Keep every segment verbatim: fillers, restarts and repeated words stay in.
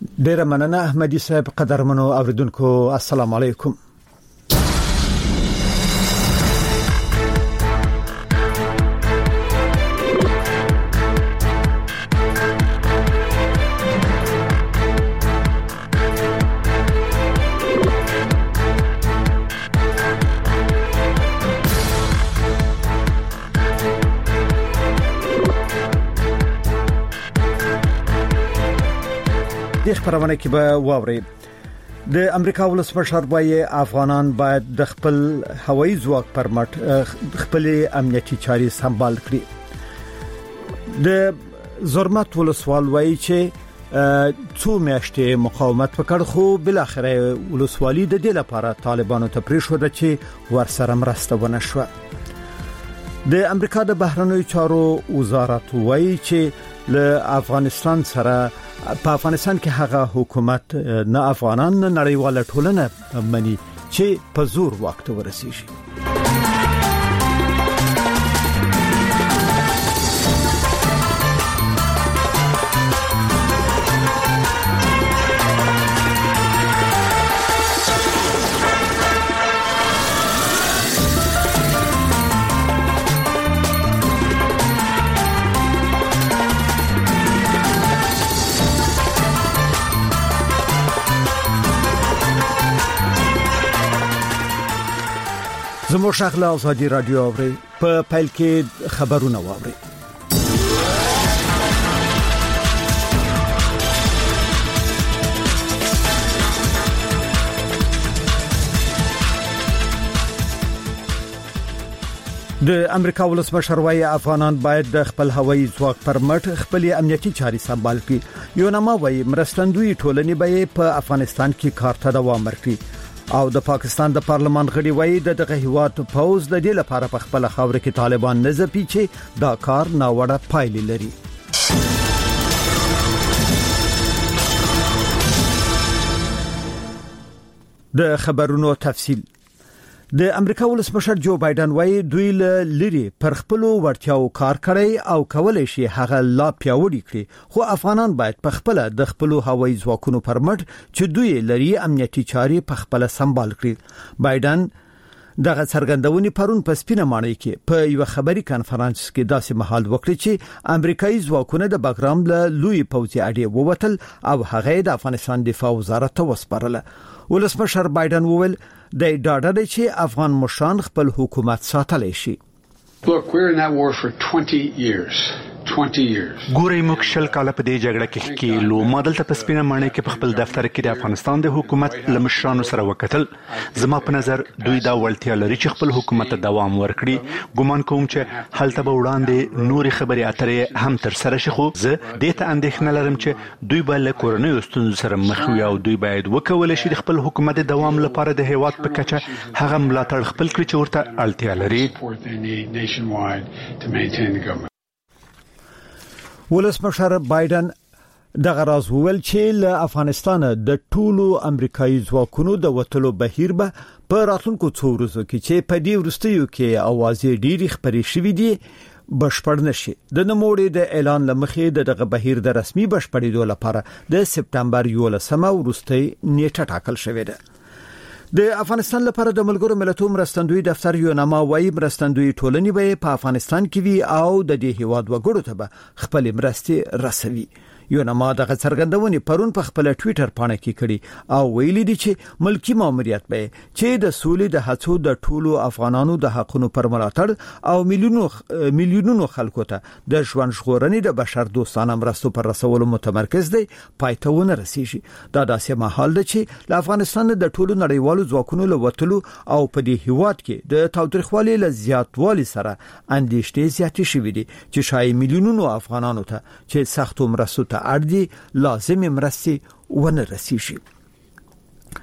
ډیر مننه احمدي صاحب. قدرمنو اوریدونکو السلام علیکم. د خبرونه کې به واوري د امریکا ولسمشر وايي افغانان باید د خپل هوایي ځواک پر مټ خپل امنیتي چاري سمبال کړي. د زرمت ولسوال وايي چې څو میاشتې مقاومت وکړ خو بل اخر ولسوالي د دې لپاره طالبانو ته پریښود چې ورسره مرسته ونه شو. د امریکا د بهرنیو چارو وزارت وايي چې له افغانستان سره په افغانستان کې هغه حکومت نه افغانان نه نړیواله ټولنه مني چې په زور وخت ورسیږي. زموږ شغله ازادي رادیو اوري په پیل کې خبرونه واوري. د امریکا ولسمشر وايي افغانان باید د خپل هوایي ځواک پر مټ خپل امنیتي چاري سمبال کړي. یو نامه وايي مرستندوی ټولنې به په افغانستان کې کار ته دوام ورکړي او د پاکستان د پارلمان غړي وايي د دغه هیواد پوز د دې لپاره په خپل خاور کې طالبان نه ځپي چې دا کار ناوړه پایلې لري. د خبرونو تفصیل. د امریکا ولسمشر جو بایدن وايي دوی له لري پر خپل ورتیاو کار کوي او کولای شي هغه لا پیاوړي کړي خو افغانان باید په خپل د خپل هوایي ځواکونو پر مټ چې دوی لري امنیتي چاري په خپل سمبال کړي. بایدن دغه څرګندونې پرون په سپینه ماڼۍ کې په یو خبري کانفرنس کې داسې مهال وکړي چې امریکایي ځواکونه د بګرام له لوی پوځي اډې ووتل او هغه د افغانستان دفاع وزارت ته وسپارله. ولسمشر بایدن وویل د ډاډه دی چې افغان مشران خپل حکومت ساتلی شي. Look, we're in that war for twenty years. twenty years. ګورې موږ شل کاله په دې جګړه کې کېلو مادل ته پسپینه مانه کې په خپل دفتر کې د افغانستان د حکومت لمشرانو سره وکتل. زما په نظر دوی دا وړتیا لري چې خپل حکومت ته دوام ورکړي. ګومان کوم چې هلته به وړاندې نوري خبري اترې هم تر سره شي خو زه دې ته اندېښنه لرم چې دوی به له کورنۍ ستونزو سره مخ وي او دوی باید وکولای شي د خپل حکومت د دوام لپاره د هیواد په کچه هغه ملاتړ خپل کړي چې ورته اړتیا لري. ولسمشر بایدن دغه راز وویل چې له افغانستان د ټولو امریکایي ځواکونو د وټلو بهیر به په راتلونکو څو ورځو کې چې په دې ورستیو کې اوازې ډېری خبرې شوې دي بشپړ نشي. د نوموړي د اعلان لمخې دغه بهیر د رسمي بشپړېدو لپاره د سپتمبر یولسمه ورستۍ نیټه ټاکل شوې ده. د افغانستان لپاره د ملګرو ملتونو مرستندوی دفتر یو نامه وايي مرستندوی ټولنې به په افغانستان کې وي او د دې هیواد وګړو ته به خپل مرستې رسوي. یو نامه دغه څرګندونې پرون په خپل ټوئیټر پاڼه کې کړي او ویلي دي چې ملکی ماموریت به چې د سولې د هڅو د ټولو افغانانو د حقونو پر ملاتړ او میلیونونو میلیونونو خلکو ته د ژوند ژغورنې د بشر دوستانه مرستو پر رسولو متمرکز دی پایتهونه رسیږي. دا داسې مهال ده چې له افغانستان د ټولو نړیوالو ځواکونو له وټلو او په دې هیواد کې د تاوتریخوالي له زیاتوالي سره اندېښنې زیاتې شوې دي چې شای میلیونونو افغانانو ته چې سختو مرستو ته اړ دي لازمي مرستې ونه رسیږي.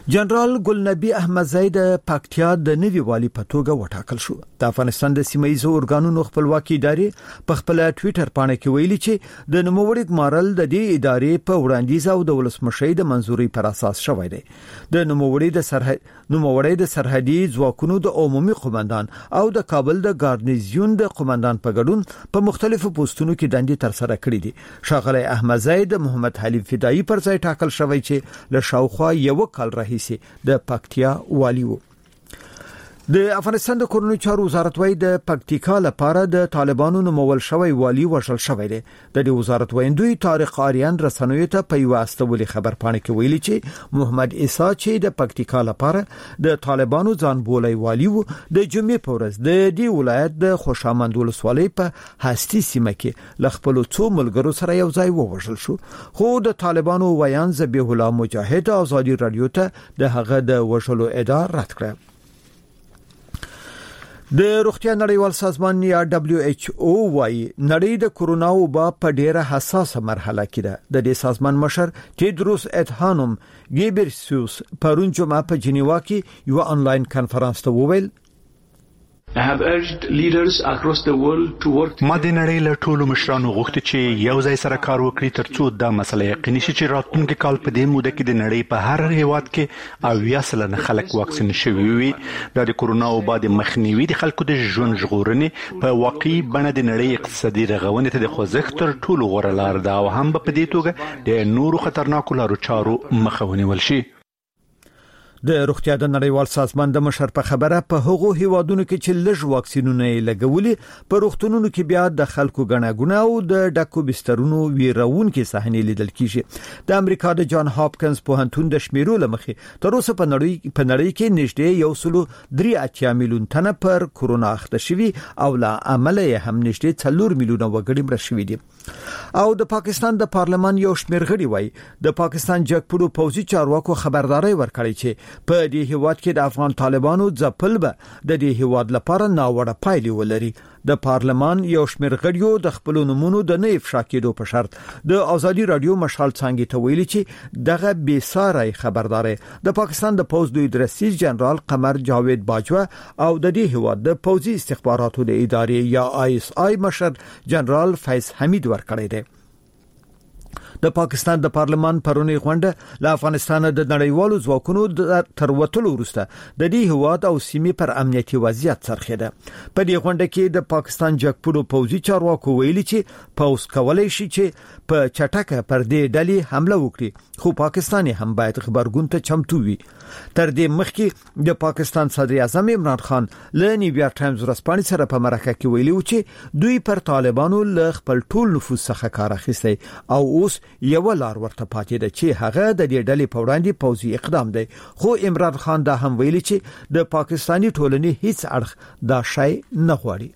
جنرال ګلنبي احمدزی د پکتیا د نوي والي په توګه وټاکل شو. د افغانستان د سیمایي اورګانونو خپلواکي ادارې په خپل ټوئیټر باندې کې ویلي چې د نوموړي ګمارل د دې ادارې په وړاندیز او د ولسمشر د منځوري پر اساس شوی دی. د نوموړي د سرحد نوموړي د سرحدي ځواکونو د عمومي قومندان او د کابل د ګارنیزیون د قومندان په ګډون په مختلفو پوسټونو کې دندې تر سره کړې دي. ښاغلی احمدزی د محمد حلیف فدایی پر ځای ټاکل شوی چې له شاوخوا یو کال راهیسې د پکتیا والی وو. د افغانستان د کورنیو چارو وزارت وايي د پکتیکا لپاره د طالبانو نومول شوی والی وژل شوی دی. د دې وزارت ویندوی طارق آریان رسنیو ته په یو استولي خبر پاڼه کې ویلي چې محمد عیسی چې د پکتیکا لپاره د طالبانو ځان بولای والی وو د جمعې په ورځ د دې ولایت د خوشامند ولسوالۍ په هستی سیمه کې ل خپل څو ملګرو سره یو ځای ووژل شو. خو د طالبانو ویان ذبیح الله مجاهد ازادي رادیو ته د هغه د وژلو ادعا رد کړه. د روغتیا نړیوال سازمان یا دبليو ایچ او وايي نړۍ د کورونا وبا په ډیره حساسه مرحله کې ده. د دې سازمان مشر تیدروس ادهانوم ګیبرسیوس پرون جمعه په جنیوا کې یو انلاین کانفرنس ته وویل I have urged leaders across the world to work. ما د نړۍ له ټولو مشرانو غوښتي چې یو ځای سره کار وکړي ترڅو دا مسله یقیني شي چې راتلونکي کال په دې موده کې د نړۍ په هر هیواد کې اویا سلنه خلک واکسین شوي وي. د کورونا وبا د مخنیوي د خلکو د ژوند ژغورنې په واقعي بڼه د نړۍ اقتصادي رغونې ته د خوځښت تر ټولو غوره لار ده او هم په دې توګه د نورو خطرناکو لارو چارو مخه ونیول شي. د روغتیا د نړیوال سازمان د مشر په خبره په هغو هیوادونو کې چې لږ واکسینونه لګولي په روغتونونو کې بیا د خلکو غناګونه او د ډاکو بسترونو ویرون کې صحنې لیدل کیږي. د امریکا د جان هاپکنز پوهنتون د شمیرو لمخې تر اوسه په نړۍ په نړۍ کې نږدې یو سلو درې اتیا میلیون تنه پر کورونا اخته شوي او لا عمل یې هم نږدې څلور میلیونه وګړي مړه شوي دي. او د پاکستان د پارلمان یو شمیر غړي وایي د پاکستان جګپړو پوځي چارواکو خبرداري ورکړي چې په دې هیواد کې د افغان طالبانو ځپل به د دې هیواد لپاره ناوړه پایلې ولري. د پارلمان یو شمیر غړیو د خپل نمونو د نه افشا کېدو په شرط د ازادي رادیو مشال څنګه ته ویلي چې دغه بې ساري خبرداري د پاکستان د پوز دوی درسیز جنرال قمر جاوید باجوا او د دې هیواد د پوزي استخباراتو د ادارې یا آی اس آی مشر جنرال فیض حمید ورکړی دی. د پاکستان د پارلمان پرونی غونډه له افغانستان د نړیوالو ځواکونو تر وټلو وروسته د دې هواد او سیمې پر امنیتي وضعیت څرخیده. په دې غونډه کې د پاکستان جګپړو پوځي چارواکو ویلي چې پوز کولای شي چې په چټکه پر دې ډلې حمله وکړي خو پاکستان هم باید خبرګون ته چمتو وي. تر دې مخکې د پاکستان صدر اعظم عمران خان له نیویارک ټایمز ورځپاڼې سره په مرکه کې ویلي و چې دوی پر طالبانو له خپل ټول نفوذ څخه کار اخیستی او اوس یو لار ورته پاتې ده چې هغه د دې ډلې په وړاندې پوځي اقدام دی. خو عمران خان دا هم ویلي چې د پاکستاني ټولنې هیڅ اړخ دا شی نه غواړي.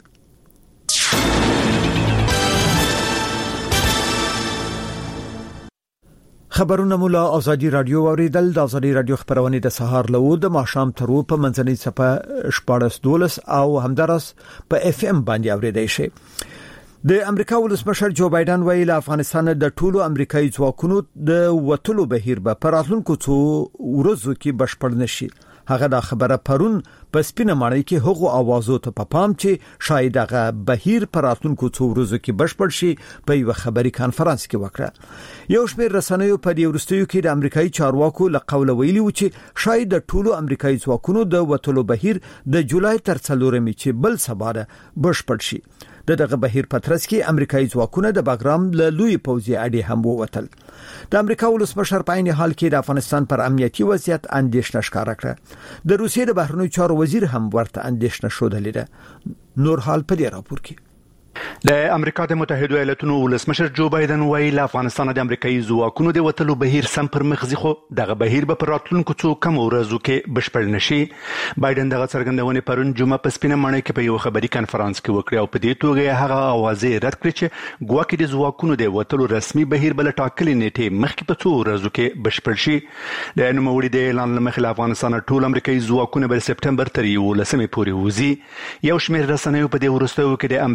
خبرونه مولا ازادي رادیو اوریدل. د ازادي رادیو خبرونه د سهار له د ماښام تر په منځنۍ صفه شپږ دولس او همدارس په اف ام باندې اوریدای شي. د امریکا ولسمشر جو بایدن ویل افغانستان د ټولو امریکایي ځواکونو د وټلو بهیر به پر راتلونکو څو ورځو کې بشپړ نشي. هغه دا خبره پرون په سپینه ماڼۍ کې هغو اوازو ته په پام چې شاید هغه بهیر پر راتلونکو څو ورځو کې بشپړ شي په یو خبري کانفرنس کې وکړه. یو شمېر رسنیو په دې ورستیو کې د امریکایي چارواکو له قوله ویلي و چې شاید د ټولو امریکایي ځواکونو د وټلو بهیر د جولای تر څلورمې چې بل سبا ده بشپړ شي. د دغه بهیر په ترڅ کې امریکایي ځواکونه د باګرام له لوی پوځي اډې هم ووتل. د امریکا ولسمشر په عین حال کې د افغانستان پر امنیتي وضعیت اندېښنه ښکاره کړه. د روسیې د بهرنیو چارو وزیر هم ورته اندېښنه شودلې ده. نور حال په دې راپور کې د امریکا د متحده ایالاتونو ولسمشر جو بایدن وایي له افغانستان د امریکایي ځواکونو د وټلو بهیر سم پر مخ ځي خو دغه بهیر به پر راتلونکو څو کم ورځو کې بشپړ نشي. بایدن دغه څرګندونه پرون جمعه په سپینه ماڼۍ کې په یو خبري کانفرنس کې وکړه او په دې توګه هغه اوازې رد کړې چې ګواکې د ځواکونو د وټلو رسمي بهیر بل ټاکلې نیټه مخکې په څو ورځو کې بشپړ شي. د نوموړي د اعلان لمخې له افغانستان ټول امریکایي ځواکونه بل سپټمبر تر یولسمې پورې وځي. یو شمېر رسنیو په دې ورستیو کې د امریکایي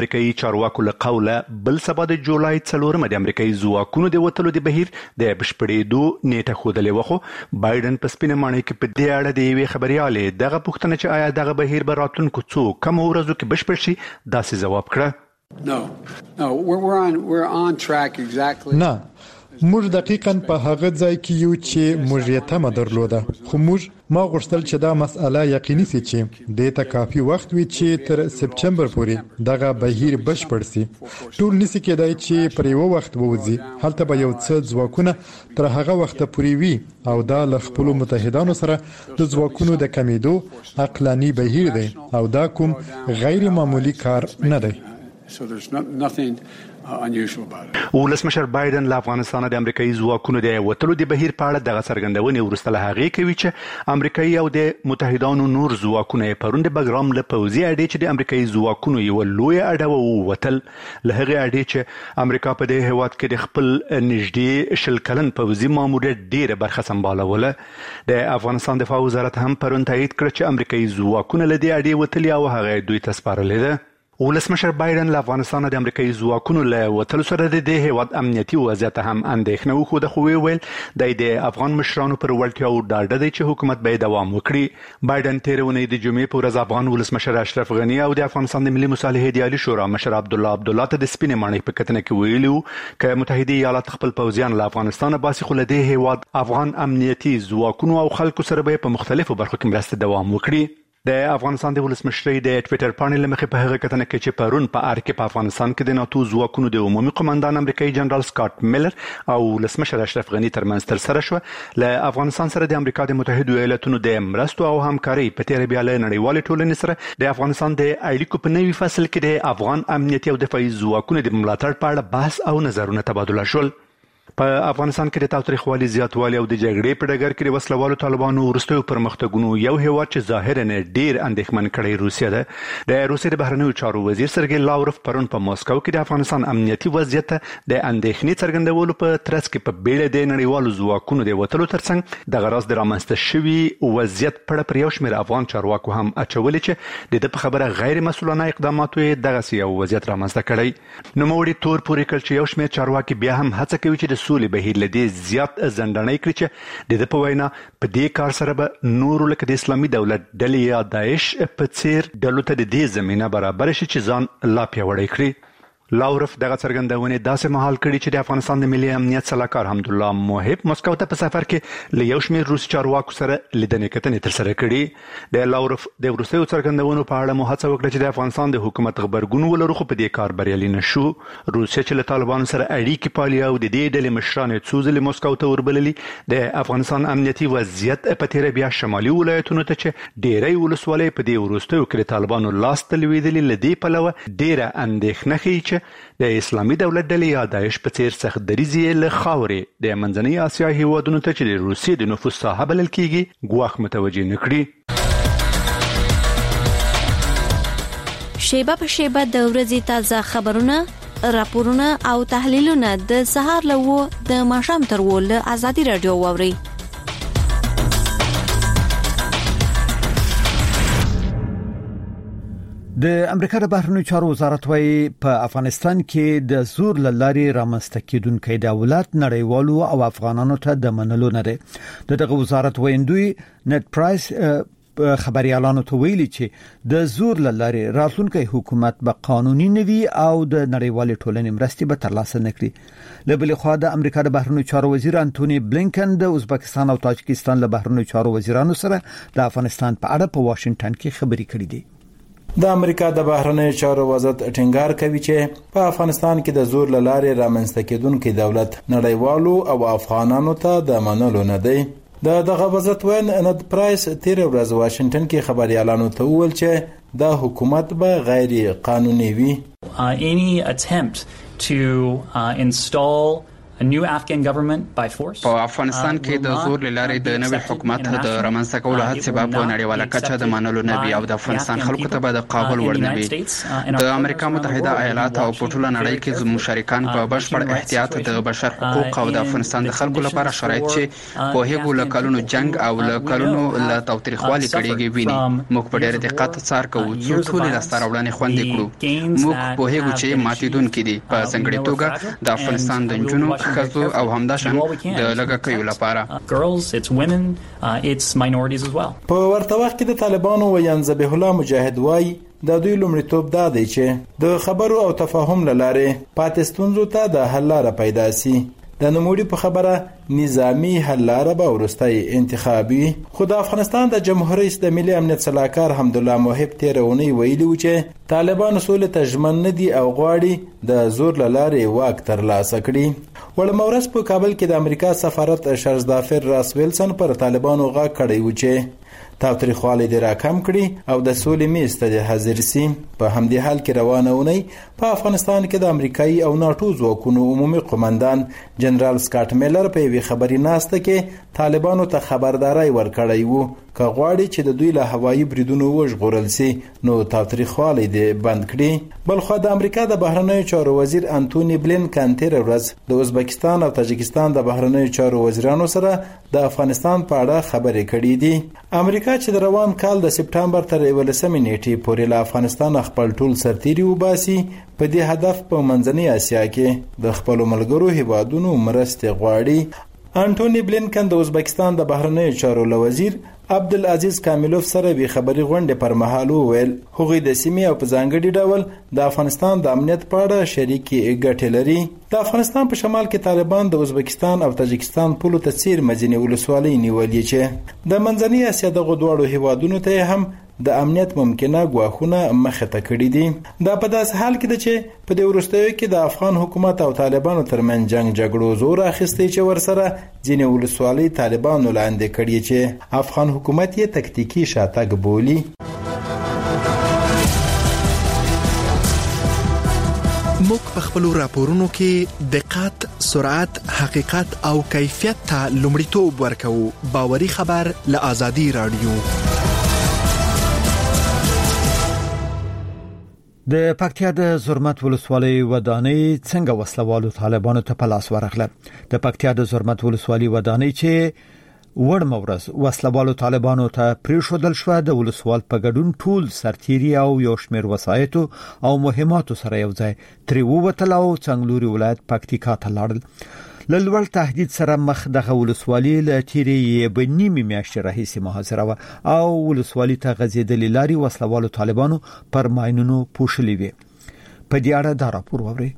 چارواکو له قوله بل سبا د جولای څلورمه د امریکایي ځواکونو د وتلو د بهیر د بشپړېدو نیټه ښودلې وه، خو بایدن په سپینه ماڼۍ کې په دې اړه د یوې خبریالې دغه پوښتنه چې آیا دغه بهیر به راتلونکو څو کمو ورځو کې بشپړ شي داسې ځواب کړه. No, no, we're, we're on we're on track exactly. نه موږ دقیقاً په هغه ځای کې یو چې موږ یې تمه درلوده، خو موږ ما غوښتل چې دا مسأله یقیني سي چې دې ته کافي وخت وي چې تر سپټمبر پورې دغه بهیر بشپړ سي. ټول نسی کېدای چې پر یو وخت ووځي، هلته به یو څه ځواکونه تر هغه وخت پورې وي او دا له خپل متحدانو سره د ځواکونو د کمیدو عقلاني بهیر دی او دا کوم غیر معمولی کار نه دی. So there's no, nothing uh, unusual about it. ولسمشر بایدن له افغانستان د امریکایي ځواکونو د وتلو د بهیر په اړه دغه څرګندونې وروسته له هغې کوي چې امریکایي او د متحدانو نور ځواکونه یې پرون د بګرام له پوځي اډې چې د امریکایي ځواکونو یوه لویه اډه ووتل، له هغې اډې چې امریکا په دې هېواد کې د خپل نږدې شل کلن پوځي ماموریت ډېره برخه سمبالوله. د افغانستان دفاع وزارت هم پرون تایید کړ چې امریکایي ځواکونه له دې اډې وتلي او هغه دوی ته سپارلې ده. ولسمشر بایدن له افغانستان د امریکایي ځواکونو له وتلو سره د دې هېواد امنیتي وضعیت هم اندېښنه وښوده، خو ویل دی د افغان مشرانو پر وړتیاو ډاډه دی چې حکومت به دوام وکړي. بایدن تېره اونۍ د جمعې په ورځ افغان ولسمشر اشرف غني او د افغانستان د ملي مصالحې د عالي شورا مشر عبدالله عبدالله ته د سپینې ماڼۍ په کتنه کې ویلي وو که متحده ایالات خپل پوځیان له افغانستانه باسي، خو له دې هېواد افغان امنیتي ځواکونو او خلکو سره به په مختلفو برخو کې مرسته دوام وکړي. د افغانستان د ولسمشرۍ د ټویټر پاڼې له مخې په هغه کتنه کې چې پرون په ار کې په افغانستان کې د ناتو ځواکونو د عمومي قماندان امریکایي جنرال سکاټ میلر او ولسمشر اشرف غني ترمنځ ترسره شوه، له افغانستان سره د امریکا د متحدو ایالاتونو د مرستو او همکارۍ په تېره بیا له نړیوالې ټولنې سره د افغانستان د اړیکو په نوي فصل کې د افغان امنیتي او دفاعي ځواکونو د ملاتړ په اړه بحث او نظرونه تبادله شول. په افغانستان کې د تاوتریخوالي زیاتوالی او د جګړې په ډګر کې د وسلوالو طالبانو وروستیو پرمختګونو یو هېواد چې ظاهراً ډېر اندېښمن کړی روسیه ده. د روسیې د بهرنیو چارو وزیر سرګی لاوروف پرون په ماسکو کې د افغانستان امنیتي وضعیت ته د اندېښنې څرګندولو په ترڅ کې په بیړه د نړیوالو ځواکونو د وتلو ترڅنګ دغه راز د رامنځته شوي وضعیت په اړه پر یو شمېر افغان چارواکو هم اچولي چې د ده په خبره غیر مسؤلانه اقداماتو یې دغسې یو وضعیت رامنځته کړی. نوموړي تور پورې کړ چې یو شمېر چارواکي بیا هم هڅه کوي چې د سولې بهیر له دې زیات زندانۍ کړي چې د ده په وینا په دې کار سره به نورو لکه د اسلامي دولت ډلې یا داعش په څیر ډلو ته د دې زمینه برابره شي چې ځان لا پیاوړی کړي. لاوروف دغه څرګندونې داسې مهال کړي چې د افغانستان د ملي امنیت سلاکار حمدالله موحب مسکو ته په سفر کې له یو شمېر روسي چارواکو سره لیدنې کتنې ترسره کړي. د لاوروف د وروستیو څرګندونو په اړه مو هڅه وکړه چې د افغانستان د حکومت غبرګون ولرو، خو په دې کار بریالي نه شو. روسیه چې له طالبانو سره اړیکې پالي او د دې ډلې مشران یې څو ځلې مسکو ته وربللي، د افغانستان امنیتي وضعیت په تېره بیا شمالي ولایتونو ته چې ډېری ولسوالۍ په دې وروستیو کې د طالبانو لاس ته لوېدلي، له دې پلوه ډېره اندېښنه ښیي چې د اسلامي دولت ډلې یا داعش په څیر سخت دریځ له خاورې د منځنۍ اسیا هېوادونو ته چې د روسیې د نفوذ ساحه بلل کېږي ګواښ متوجه نه کړي. شیبه په شیبه د ورځې تازه خبرونه، راپورونه او تحلیلونه د سهار له و د ماښام تر و له ازادي رادیو واورئ. د امریکا د بهرنیو چارو وزارت وايي په افغانستان کې د زور لارې رامنځته کېدونکې دولت نړیوالو او افغانانو ته د منلو نه دی. دغه وزارت ویندوی نت پرایس خبريالانو ته ویلي چې د زور لارې راتلونکي حکومت به قانوني نوي او د نړیوالې ټولنې مرستې به ترلاسه نکړي. له بلې خوا د امریکا د بهرنیو چارو وزیر انټونی بلینکن د ازبکستان او تاجکستان له بهرنیو چارو وزیرانو سره د افغانستان په اړه په واشنگټن کې خبرې کړې دي. د امریکا د بهرنیو چارو وزارت ټینګار کوي چې په افغانستان کې د زور لارې رامنځته کېدونکې دولت نړیوالو او افغانانو ته د منلو نه دی. د دغه وزارت وین نت پرایس تیر ورځ واشنگټن کې خبريالانو ته وویل چې د حکومت به غیر قانوني وي. Uh, any attempt to uh, install په افغانستان کې د زور لارې د نوي حکومت د رامنځته کولو هڅې به په نړیواله کچه د منلو نه وي او د افغانستان خلکو ته به د قابل وړ نه وي. د امریکا متحده ایالات او په ټوله نړۍ کې زموږ شریکان په بشپړ احتیاط د بشر حقوق او د افغانستان د خلکو لپاره شرایط چې په هغو له کلونو جنگ او له کلونو له تاوتریخوالي کړيږي ویني. موږ په ډېر دقت څار کوو چې ټول لاسته راوړنې خوندي کړو. موږ په هغو چې ماتیدونکي دي په ځانګړې توګه د افغانستان د نجونو ښځو او همداشان د لږکیو لپاره. په ورته وخت کې د طالبانو ویان ذبیح الله مجاهد وای د دوی لومړیتوب دا دی چې د خبرو او تفاهم لاره پاتې ستونزو ته د حل لاره پیدا سي. د نوموړي په خبره نظامی حل لاره به وروستۍ انتخابي. خو د افغانستان د جمهوریت رئیس د ملي امنیت صلاحکار حمدالله موحب تېره اونۍ ویلي و چې طالبان سولې ته ژمن نه دي او غواړي د زور له لارې واک ترلاسه کړي. وړمه ورځ په کابل کې د امریکا سفارت شرزدافر راس ویلسن پر طالبانو غږ کړی و چې تاوتریخوالی دې راکم کړي او د سولې میز ته دې حاضر سي. په همدې حال کې روانه اونۍ په افغانستان کې د امریکایي او ناټو ځواکونو عمومي قومندان جنرال سکاټ میلر په یوې خبري ناسته کې طالبانو ته خبرداري ورکړی وو که غواړي چې د دوی له هوایي بریدونو وژغورل سي نو تاوتریخوالی دې بند کړي. بلخو د امریکا د بهرنیو چارو وزیر انټونی بلینکن تېره ورځ د ازبکستان او تاجکستان د بهرنیو چارو وزیرانو سره د افغانستان په اړه خبرې کړې دي. امریکا چې د روان کال د سپټمبر تر یولسمې نیټې پورې له افغانستان خپل ټول سرتیري وباسي په دې هدف په منځنۍ اسیا کې د خپل ملګرو هیوادونو مرستې غواړي. انټونی بلینکن د ازبکستان د بهرنیو چارو وزیر عبدالعزیز کاملوف سره به خبري غونډه پر مهال وویل هغوی د سیمې او په ځانګړي ډول د افغانستان د امنیت په اړه شریکي ګټې لري. د افغانستان په شمال کې طالبان د ازبکستان او تاجکستان پولو ته څیر مدینه ولسوالۍ نیولې چې د منځنۍ اسیا دغه دواړو هیوادونو ته هم د امنیت ممکنه ګواښونه مخه ته کړي دي. دا په داسې حال کې ده چې په دې وروستیو کې د افغان حکومت او طالبانو ترمنځ جنگ جګړو زور اخیستی چې ورسره ځینې ولسوالۍ طالبانو لاندې کړي چې افغان حکومت یې تکتیکي شاتګ بولي. موږ په خپلو راپورونو کې دقت، سرعت، حقیقت او کیفیت ته لومړیتوب ورکوو. باوري خبر له آزادي رادیو. د پکتیا د زرمت ولسوالۍ ودانۍ څنګه وسلوالو طالبانو ته په لاس ورغله. د پکتیا د زرمت ولسوالۍ ودانۍ چې وړ مورز وسلوالو طالبانو ته پریښودل شو د ولسوال په ګډون ټول سرتیري او یو شمېر وسایط او مهماتو سره یو ځای تری ووتل او څنګلوري ولایت پکتیکا ته لاړل. للول تهدید سره مخ دغه ولسوالۍ له تیرې په نیمه میاشتې راهیسې محاصره و او ولسوالۍ ته غځېدلې لارې وسلوالو طالبانو پر ماینونو پوښلې وي. په دې اړه دا راپور ووري.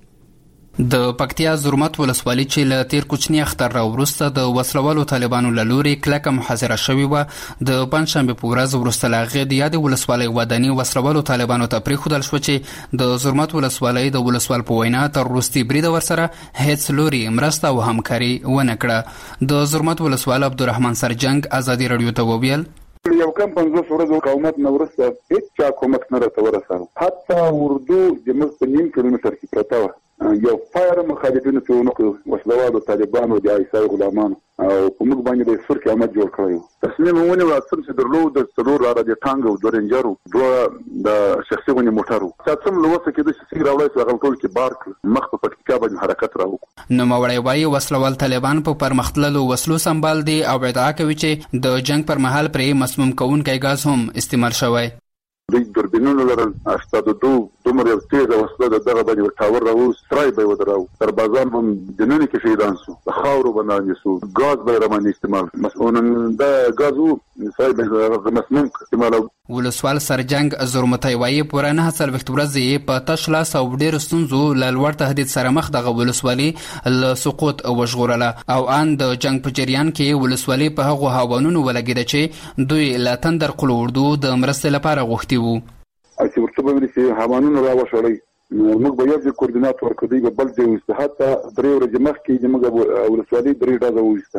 د پکتیا زرمت ولسوالۍ چې له تیر کوچنی اختر را وروسته د وسلوالو طالبانو له لوري کلکه محاصره شوې وه. د پنځشنبې په ورځ وروسته له هغې د یادې ولسوالۍ ودانۍ وسلوالو طالبانو ته پرېښودل شوه چې د زرمت ولسوالۍ د ولسوال په وینا تر وروستي بریده ورسره هیڅ لوري مرسته او همکاري ونه کړه. د زرمت ولسوال عبدالرحمن سرجنګ ازادي رادیو ته وویل یو کم پنځوس ورځې حکومت نه ورسته هیڅ چا کومک نه راته ورساوه. حتی اردو زموږ په نیم کیلومتر کې پرته وه. یو فایر مخالفینو چې ونه کړو وسلوالو طالبانو د عیسی غلامانو او په موږ باندې د سور قیامت جوړ کړی و. تصمیم ونیو چې چې درلود د څلور را د ټانګ او د رنجرو دوه د شخصي ونې موټرو چې څوم لوسه کې د شي راوړی چې هغه ټول کې بار کړ مخ په پکتیکا باندې حرکت راوکړ. نو موړی وایي وسلوال طالبان په پرمختللو وسلو سمبال دي او ادعا کوي چې د جنگ پر مهال پرې مسموم کوونکی غاز هم استعمال شوی. دوی دوربینونه لرل اشتاد دو دومره یو تیزه وسله د دغه باندې ټاور راو سترای به ودراو سربازان هم د نن کې شهیدان سو د خاورو باندې سو غاز به رواني استعمال مسؤلن د غازو صاحب د مسموم استعمال. ولسوال سرجنګ زرمتای وایي پورانه هڅل وخت ورځې په تشلا سو ډیر ستونزو لړور تهدید سره مخ دغه ولسوالي ل سقوط او وشغوره او ان د جنگ په جریان کې ولسوالي په هغه هاوانونو ولګیده چې دوی لا تندر قلوردو د مرستې لپاره غوښتي وو. چې ورته به چې هاوانونو راوښړی موږ به یو کوردینات ورکړو بل ځای وسته حتی درې ورځې مخکې موږ ولسوالي درې ډزه وسته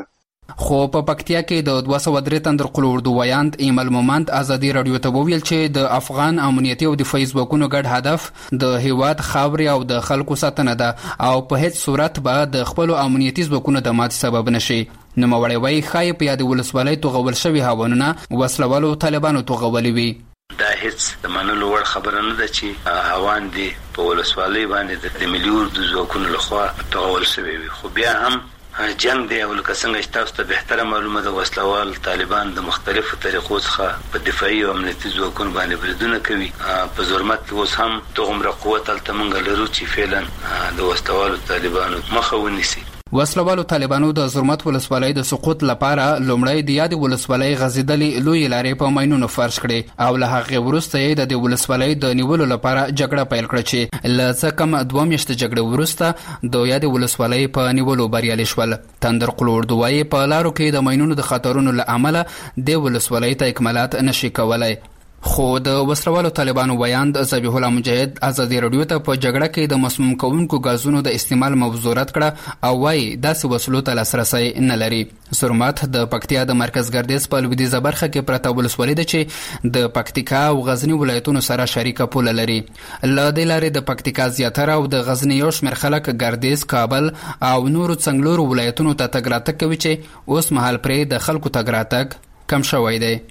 خو په پکتیا کې د دوه سوه درې تندر قلوردو ویاند ایمل مومند ازادي رادیو ته وویل چې د افغان امنیتي او د فیسبوکونو ګډ هدف د هیواد خاورې او د خلکو ساتنه ده او په هیڅ صورت به د خپل امنیتي ځواکونو د ماتې سبب نشي. نوموړی وایي ښایي په یادې ولسوالۍ توغول شوي هاونونه وسلوالو طالبانو توغولي وي. دا هیڅ د منلو وړ خبره نه ده چې هاوان دي په ولسوالۍ باندې د ملي اردو ځواکونو لخوا توغول شوي وي. خو بیا هم جنگ دی او لکه څنګه چې تاسو ته بهتره معلومه ده وسلوال طالبان د مختلفو طریقو څخه په دفاعي او امنیتي ځواکونو باندې بریدونه کوي. په زرمت کې اوس هم دومره قوت هلته موږ لرو چې فعلا د وسلوالو طالبانو مخه ونیسي. وسلوالو طالبانو د زرمت ولسوالۍ د سقوط لپاره لومړی د یادې ولسوالۍ غځېدلې لویې لارې په ماینونو فرش کړې او له هغې وروسته یې د دې ولسوالۍ د نیولو لپاره جګړه پیل کړه چې له څه کم دوه میاشتې جګړې وروسته د یادې ولسوالۍ په نیولو بریالي شول. تندر قلوردو وایي په لارو کې د ماینونو د خطرونو له امله دې ولسوالۍ ته اکمالات نشي کولی. خو د وسلوالو طالبانو ویاند ذبیح الله مجاهد ازادي رادیو ته په جګړه کې د مسموم کوونکو غازونو د استعمال موضوع رد کړه او وایي داسې وسلو ته لاسرسی نه لري. زرمت د پکتیا د مرکز ګردیز په لویدیځه برخه کې پرته ولسوالۍ ده چې د پکتیکا او غزنی ولایتونو سره شریکه پوله لري. له دې لارې د پکتیکا زیاتره او د غزنی یو شمېر خلک ګردیز، کابل او نورو څنګلورو ولایتونو ته تګ راتګ کوي چې اوس مهال پرې د خلکو تګ راتګ کم شوی دی.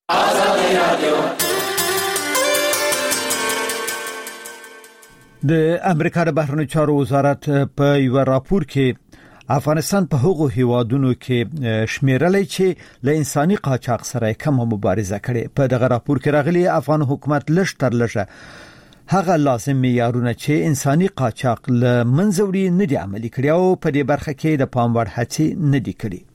د امریکا د بهرنیو چارو وزارت په یو راپور کې افغانستان په هغو هیوادونو کې شمیرلې چې له انساني قاچاق سره کومه مبارزه کړې. په دغه راپور کې راغلي افغان حکومت لږ تر لږه هغه لازم معیارونه چې انساني قاچاق له منځه وړي نه دي عملي کړي او په دې برخه کې د پام وړ هڅې نه دي کړي.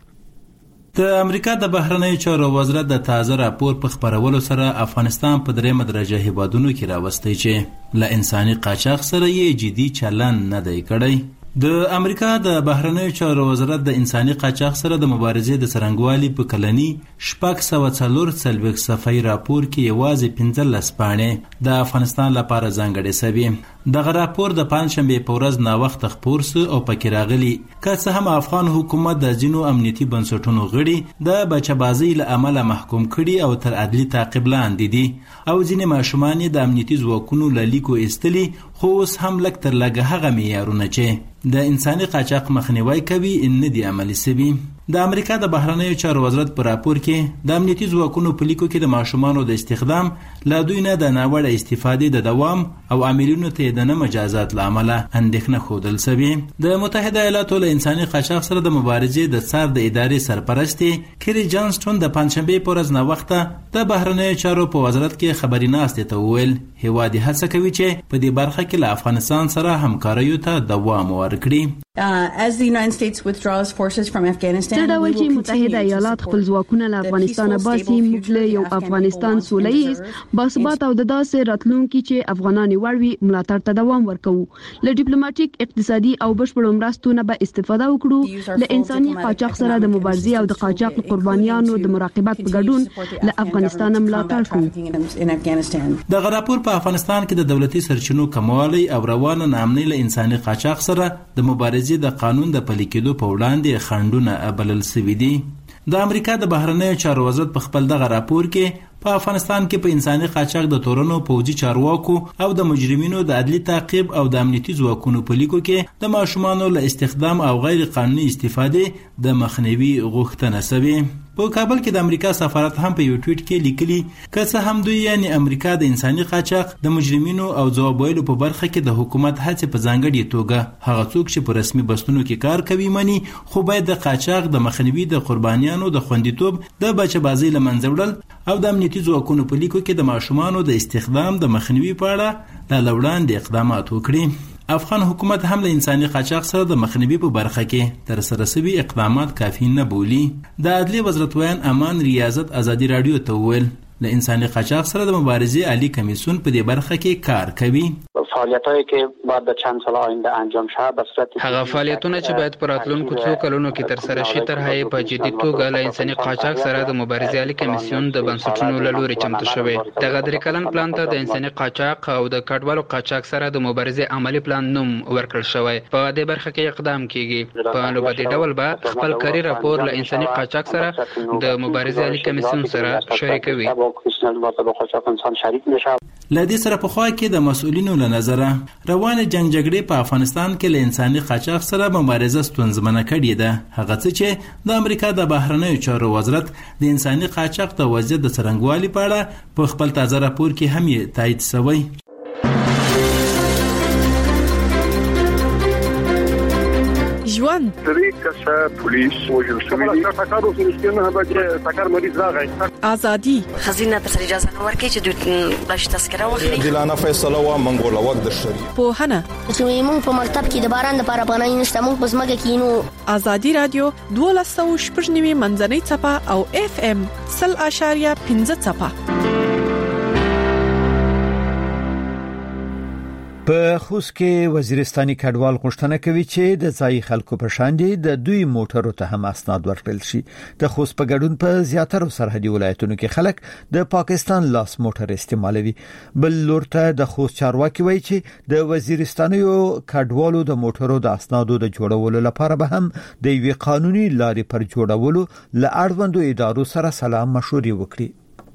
د امریکا د بهرنیو چارو وزارت د تازه راپور په خبرولو سره افغانستان په درېمه درجه هیوادونو کې راوستی چې له انساني قاچاق سره یې جدي چلن نه دی کړی. د امریکا د بهرنیو چارو وزارت د انساني قاچاق سره د مبارزې د څرنګوالي په کلني شپږ سوه څلور څلوېښت صفحې راپور کې یوازې پنځلس پاڼې د افغانستان لپاره ځانګړې شوې. دغه راپور د پنجشنبې په ورځ ناوخته خپور سو او پکې راغلي که څه هم افغان حکومت د ځینو امنیتي بنسټونو غړي د بچه‌بازۍ له امله محکوم کړي او تر عدلي تعقیب لاندې دي او ځینې ماشومان د امنیتي ځواکونو له لیکو ایستلي خو اوس هم لږ تر لږه هغه معیارونه چې د انساني قاچاق مخنیوی کوي نه دي عملي شوي. د امریکا د بهرنیو چارو وزارت په راپور کې د امنیتي ځواکونو په لیکو کې د ماشومانو د استخدام له دوی نه د ناوړه استفادې د دوام او عاملینو ته د نه مجازات له امله اندېښنه ښودل شوې. د متحده ایالاتو له انساني قاچاق سره د مبارزې د څار د ادارې سرپرستې کیری جانسټون د پنجشنبې په ورځ ناوخته د بهرنیو چارو په وزارت کې خبري ناستې ته وویل هیواد یې هڅه کوي چې په دې برخه کې له افغانستان سره همکاریو ته دوام ورکړي. Uh, as the United States withdraws forces from Afghanistan, تر ډول چې متحده ایالات خپل ځواکونه له افغانستان باسي موږ له یو افغانستان سولهییز باثبات او د داسې راتلونکي چې افغانان وړوي ملاتړ ته دوام ورکوو. له ډیپلوماټیک اقتصادي او بشپړو مرستو نه به استفاده وکړو. له انساني قاچاق سره د مبارزې او د قاچاق قربانیانو د مراقبت په ګډون له افغانستان ملاتړ کوو. دغه راپور په افغانستان کې د دولتي سرچینو کموالی او روانه ناامنۍ له انساني قاچاق سره د مبارزې د قانون د پلي کېدو په وړاندې خنډونه بلل شوي دي. د امریکا د بهرنیو چارو وزارت په خپل دغه راپور کې په افغانستان کې په انساني قاچاق د تورنو پوځي چارواکو او د مجرمینو د عدلي تعقیب او د امنیتي ځواکونو په لیکو کې د ماشومانو له استخدام او غیر قانوني استفادې د مخنیوي غوښتنه شوې. په کابل کې د امریکا سفارت هم په یو ټویټ کې لیکلي که څه هم دوی یعنی امریکا د انساني قاچاق د مجرمینو او ځواب ویلو په برخه کې د حکومت هڅې په ځانګړې توګه هغه څوک چې په رسمي بستونو کې کار کوي مني خو باید د قاچاق د مخنیوي د قربانیانو د خوندیتوب د بچه‌بازۍ له منځه وړل او د امنیتي ځواکونو په لیکو کې د ماشومانو د استخدام د مخنیوي په اړه له وړاندې اقدامات وکړي. افغان حکومت هم له انساني قاچاق سره د مخنیوي په برخه کې تر سره شوي اقدامات کافي نه بولي. د عدلیې وزارت ویان امان ریاضت ازادي رادیو ته وویل له انساني قاچاق سره د مبارزې عالی کمیسیون په دې برخه کې کار کوي. فعالیتایی که بعد در چند سال آینده انجام شود به صورت هغه فعالیتونه چې باید پر راتلونکو څو کلونو کې تر سره شي تر هغه په جدي توګه له انساني قاچاق سره د مبارزې عالی کمیسیون د بنسټونو له لوري چمتو شوی. دغه درې کلن پلان ته د انساني قاچاق او د کډوالو قاچاق سره د مبارزې عملی پلان نوم ورکړل شوی. په دې برخه کې اقدام کیږي. په لوبدي ډول به خپل کاري راپور له انساني قاچاق سره د مبارزې عالی کمیسیون سره شریکوي. لدې سره په خوا کې د مسؤلینو له نظره روان جنگ جګړې په افغانستان کې له انساني قاچاق سره مبارزه ستونزمنه کړې ده. هغه څه چې د امریکا د بهرنیو چارو وزارت د انساني قاچاق د وضعیت د څرنګوالي په اړه په خپل تازه راپور کې هم یې تایید شوی. ژوند درې کسه پولیس وژل شوي دي. ټاکر اوس نشته نه به ټاکر مریض راغی. ازادي خزینه تر اجازه نه ورکړي چې دوی بلش تذکره واخلي. دلانه فیصله وا منګول وخت د شری. په هنه چې موږ په مکتب کې د باران لپاره پناه نشته موږ په ځمکه کې نو. ازادي رادیو دولسو شپږ نیمه منځنۍ چپه او اف ام صفر اشاریه پنځه چپه. په خوست کې وزیرستاني کډوال غوښتنه کوي چې د ځای خلکو په شان دي د دوی موټرو ته هم اسناد ورکړل شي. د خوست په ګډون په زیاتره سرحدي ولایتونو کې خلک د پاکستان لاس موټر استعمالوي. بل لورته د خوست چارواکي وایي چې د وزیرستانیو کډوالو د موټرو د اسنادو د جوړولو لپاره به هم د یوې قانوني لارې پر جوړولو له اړوندو ادارو سره سلام مشورې وکړي.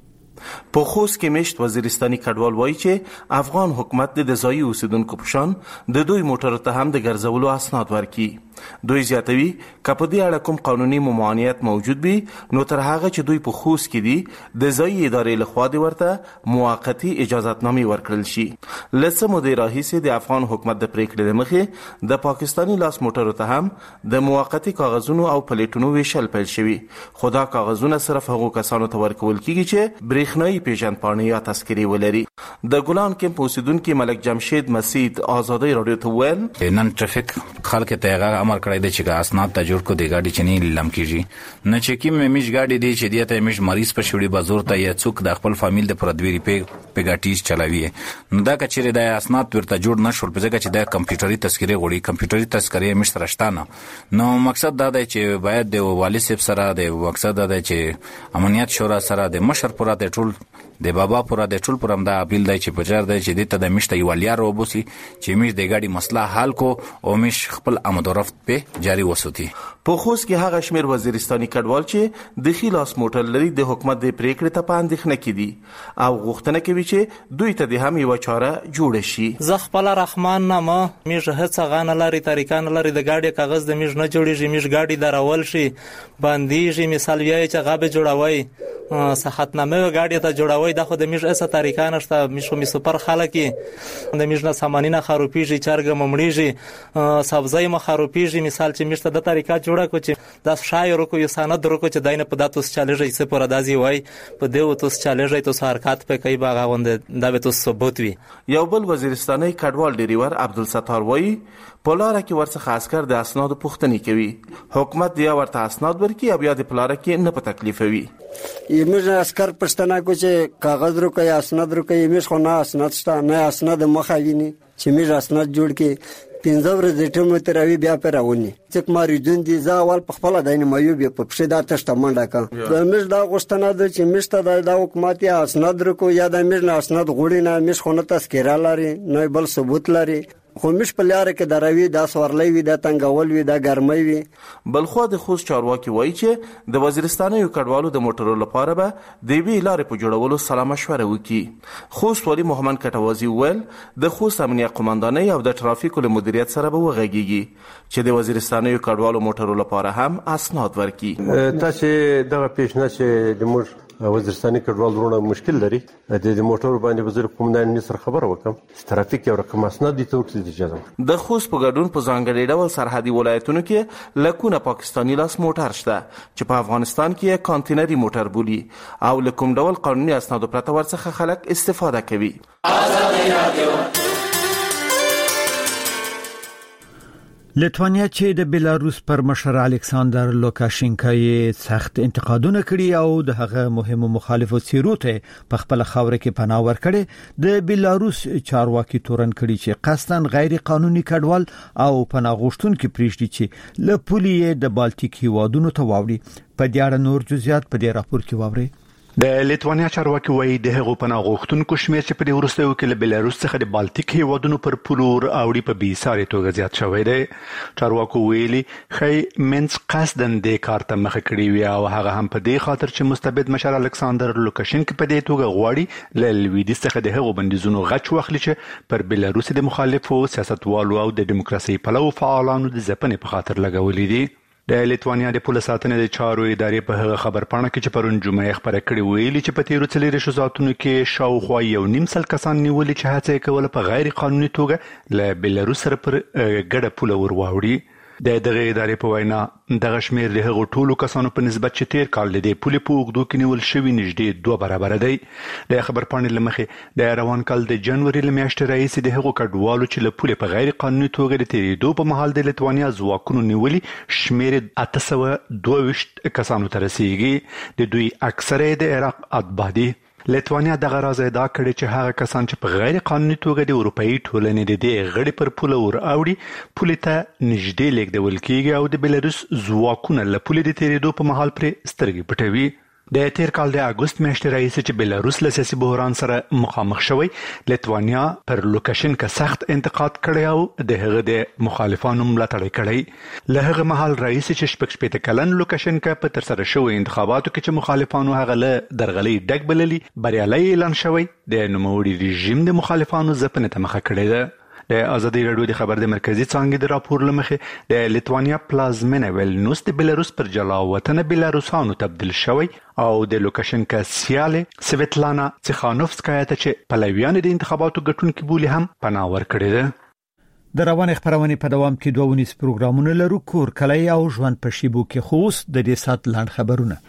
په خوست کې مشت وزیرستاني کډوال وایي چې افغان حکومت د ځایي اوسیدونکو په شان د دوی موټر ته هم د ګرځولو اسناد ورکړي. دوی زیاتوي که په دې اړه کوم قانوني ممانعت موجود وي نو تر هغه چې دوی په خوست کې دي د ځایي ادارې لخوا د ورته موقتی اجازهتنامې ورکړل شي. لسه مودې راهیسې د افغان حکومت د پریکړې له مخې د پاکستاني لاس موټرو ته هم د موقتی کاغذونو او پلیټونو ویشل پیل شوي. خو دا کاغذونه صرف هغو کسانو ته ورکول کیږي چې برېښنایي پیژندپاڼې یا تذکرې ولري. د ګلان کمپ اوسیدونکي ملک جمشید مسید آزادۍ رادیو ته ویل نن ټرافیک خلک ته امر کړی دی چې اسناد ته جوړ کو دی گاډي چني لم کیږي نه چې کیم میش گاډي دی چې دیته میش مریض په شوړي بازور ته یا څوک د خپل فامیل د پردویری په پیګاټیز چلاوي. نو دا کچېره د اسناد ورته جوړ نشول په ځکه چې د کمپیوټري تذکرې غوړي کمپیوټري تذکرې مش ترشتانه. نو مقصد دا دی چې باید د والي صاحب سره د مقصد دا دی چې امنیت شورا سره د مشر پورا د ټول د بابا پورا د ټول پرم دا اپیل دی چې بجار دی چې دته د مشته یو لیار وبوسي چې مش د گاډي مسله حل کو او مش خپل امدورفت په جاری وسوتی. په خوست کې هغه شمیر وزیرستاني کډوال چې د خلاص موټر لري د حکومت د پریکړې ته پاندښنه کړي او غوښتنه کوي چې دوی ته د هم یو چاره جوړ شي. زه خپل رحمان نامه میژ هڅه غانه لري طریقان لري د گاډي کاغذ د میژ نه جوړیږي میژ گاډي درول شي باندېږي مثال ویای چې غابه جوړوي صحتنامه گاډي ته جوړوي د خو د میژ اسه طریقان شته میژ می سپر خلک د میژ نه سامانینه خروپیږي چرګ ممړیږي سبزی مخروپیږي مثال چې میشته د طریقه جوړه کو چې د شاعر کو یو سند درو کو چې داینه په داتوس چالهږي څه پر دازي وای په دیو توس چالهږي تو حرکت په کوي باغ غوند دا به تو ثبوت وي. یو بل وزیرستاني کډوال ډریور عبدالستار وای پولاره کې ورڅخه عسكر د اسناد پوښتنه کوي. حکومت دی ورته اسناد ورکي او بیا د پولاره کې نه په تکلیف وي. یمه عسكر پښتنه کو چې کاغذ رو کوي اسناد رو کوي مش خو نه اسناد شته نه اسناد مخاویني چې مش اسناد جوړ کې پنځه ورځې ټیمو تراوی بیا پرونی چې مریدون دي ځاول په خپل داینه مایو به په پښه دا تشته منډه کا د مش دا غوښتنه ده چې مشته د حکومت یا اسناد رو کو یا د مش نه اسناد غوړي نه مش خو نه تذکره لري نه بل ثبوت لري خو مش په لار کې دروي د سورلې وي د تنګول وي د ګرمۍ وي. بلخو د خوست چارواکي وایي چې د وزیرستاني کډوالو د موټرو لپاره به د وی لارې په جوړولو سلا مشوره وکړي. خوست ولي محمد کټوازی ول د خوست امنیت قومندانۍ او د ټرافیکو له مدیریت سره به وغږیږي چې د وزیرستاني کډوالو موټرو لپاره هم اسناد ورکړي. تاسو دغه پیشنهاد چې د موږ وزیرستاني کډوال ورونه مشکل لري د موټر باندې وزیر قومندان سره خبر وکم ترافیک یو رقم اسناد دي ته اجازه. د خوست په ګډون په ځانګړي ډول سرحدي ولایتونو کې لکونه پاکستاني لاس موټر شته چې په افغانستان کې کانټینري موټر بولي او لکوم ډول قانوني اسناد پرته ورڅخه خلک استفاده کوي. لیتوانیا چې د بیلاروس پر مشر الکساندر لوکاشینکا یې سخت انتقادونه کړي او د هغه مهمو مخالفو څیرو ته په خپل خاور کې پناه ورکړي، د بیلاروس چارواکي تورن کړي چې قصداً غیر قانوني کډوال او پناه غوښتونکي پریږدي چې له پولې د بالټیک هیوادونو ته واوړي. په دې اړه نور جزئیات په دې راپور کې واورئ. د لیتوانیا چارواکي وایي د هغو پناه غوښتونکو شمېر چې په دې وروستیو کې له بیلاروس څخه د بالټیک هیوادونو پر پولو اوړي په بې ساري توګه زیات شوی دی. چارواکو ویلي ښایي مینس قصداً دې کار ته مخه کړې وي او هغه هم په دې خاطر چې مستبد مشر الکساندر لوکاشینکا په دې توګه غواړي له لویدیځ څخه د هغو بندیزونو غچ واخلي چې پر بیلاروس د مخالفو سیاستوالو او د دیموکراسي پلوو فعالانو د ځپنې په خاطر لګولي دي. د لیتوانیا د پولیس ساتنې د چارو ادارې په هغه خبر پاڼه کې چې پرون جمعه خبره کړې ویلي چې په تیرو څلورو ساعتونو کې شاوخوا یو نیم سل کسان نیولي چې هڅه یې کوله په غیر قانوني توګه له بیلاروس سره پر ګډه پوله ور واوړي. د دغه ادارې په وینا دغه شمېر د هغو ټولو کسانو په نسبت چې تیر کال د پولې په اوږدو کې نیول شوي نږدې دوه برابره دی. د خبر پاڼې له مخې د روان کال د جنوري له میاشتې راهیسې د هغو کډوالو چې له پولې په غیر قانوني توګه د تیرېدو په مهال د لیتوانیا ځواکونو نیولي شمېر اته سوه دوه ویشت کسانو ته رسیږي. د دوی اکثره د عراق اتباع دي. لیتوانیا دغه راز ادعا کړې چې هغه کسان چې په غیر قانوني توګه د اروپאי ټولنې د دې غړي پر پوله ور اوړي پولې ته نږدې لیږدول کیږي او د بیلاروس ځواکونه له پولې د تیرېدو په مهال پرې سترګې پټوي. د تیر کال د اگست میاشتې راهیسې چې بیلاروس له سیاسي بحران سره مخامخ شوی، لیتوانیا پر لوکاشینکا سخت انتقاد کړی او د هغه د مخالفانو ملاتړ کړی. له هغه مهال راهیسې چې شپږ شپېته کلن لوکاشینکا په ترسره شوی انتخاباتو کې چې مخالفانو هغه له درغلۍ ډک بللي بریالی اعلان شوی، د نوموړي رژیم د مخالفانو ځپنې ته مخه کړې ده. د ازادي راډیو د خبر د مرکزی څانګې د راپور لمخې د لیتوانیا پلازمینه ویلنوس د بیلاروس پر جلا وطن بیلاروسانو تبدیل شوی او د لوکاشینکا سیاله سویتلانا تیخانوفسکایا ته چې پلویان د انتخاباتو ګټونکي بولی هم پناه ورکړي ده. د روان خبرونه په دوام کې دوه ونیس پروګرامونه لرو، کور کلی او ژوند په شیبو کې خوص د دې سات لاند خبرونه.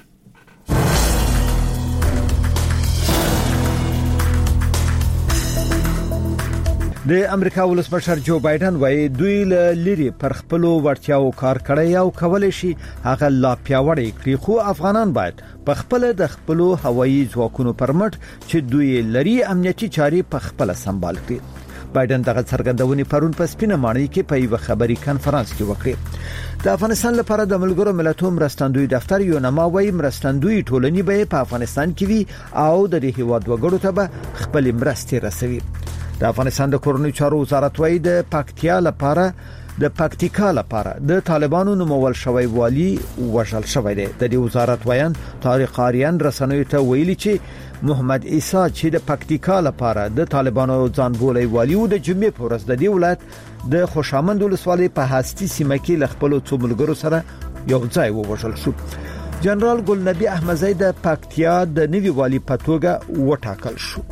د امریکا ولسمشر جو بایدن وايي دوی له لری پر خپل ورتیاو کار کړی او کولای شي هغه لا پیاوړی کړي، خو افغانان باید په خپل د خپل هوایي ځواکونو پر مټ چې دوی لري امنیتي چاري په خپل سمبال کړي. بایدن دغه څرګندونې پرون په سپینه ماڼۍ کې په یو خبري کانفرنس کې وکړه. د افغانستان لپاره د ملګرو ملتونو مرستندوی دفتر یو نماوي مرستندوی ټولنی به په افغانستان کې وي او د دې هیواد وګړو ته به خپل مرستې رسوي. د افغانستان د کورنۍ چارو وزارت وايي د پکتیا لپاره د پکتیکا لپاره د طالبانو نومول شوی والی وژل شوی دی. د دې وزارت وایان طارق آریان رسنوي ته ویلي چې محمد عیسی چې د پکتیکا لپاره د طالبانو ځان بولي والی و د جمعې په ورځ د دې ولایت د خوشامند ولسوالۍ په هستی سیمه کې ل خپل څو ملګرو سره یو ځای ووژل شو. جنرال ګل نبی احمدزی د پکتیا د نوي والی په توګه وټاکل شو.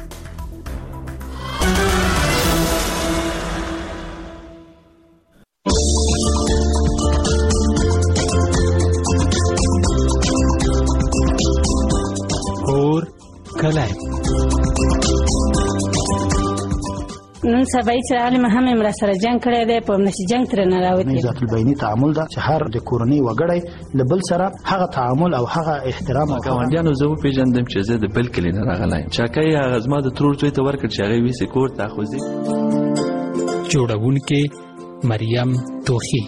نن سبا چې عالم هم امر سره جنگ کړی دی، په نشي جنگ تر نه راوتی. ذات البینی تعامل دا چې هر د کورنۍ وګړي لبل سره هغه تعامل او هغه احترام او ګاونډیانو زه پیژندم چې زه د بل کلی نه راغلی چاکای هغه زما د ترور څوی ته ورکړ چې هغه وی سکور تاخوزي. جوړونکې مریم توخی.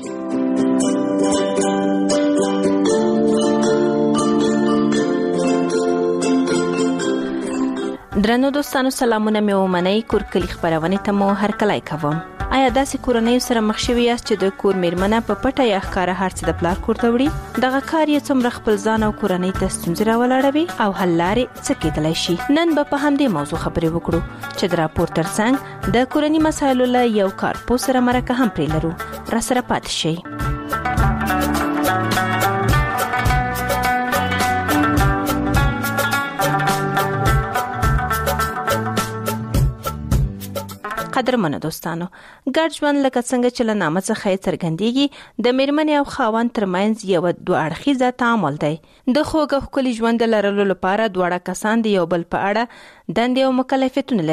درنو دوستانو سلامونه مې ومنئ. کور کلی خبرونه ته مو هر کله کوم. آیا داسې کورنۍ سره مخ شوي یاست چې د کور میرمنه په پټه یا ښکاره هرڅه د پلار کور ته وړي؟ دغه کار یې څومره خپل ځان او کورنۍ ته ستونزې راولاړوي او حل لارې څه کېدلی شي؟ نن به په همدې موضوع خبرې وکړو چې د راپور ترڅنګ د کورنۍ مسایلو له یو کارپوه سره مرکه هم پرې لرو. راسره پاتې شئ. قدرمنو دوستانو، ګډ ژوند لکه څنګه چې له نامه څخه څرګندېږي د میرمنې او خاوند ترمنځ یو دوه اړخیزه تعامل دی. د خوږ او ښکلي ژوند لرلو لپاره دواړه کسان د یو بل په اړه دندې او مکلفیتونه لري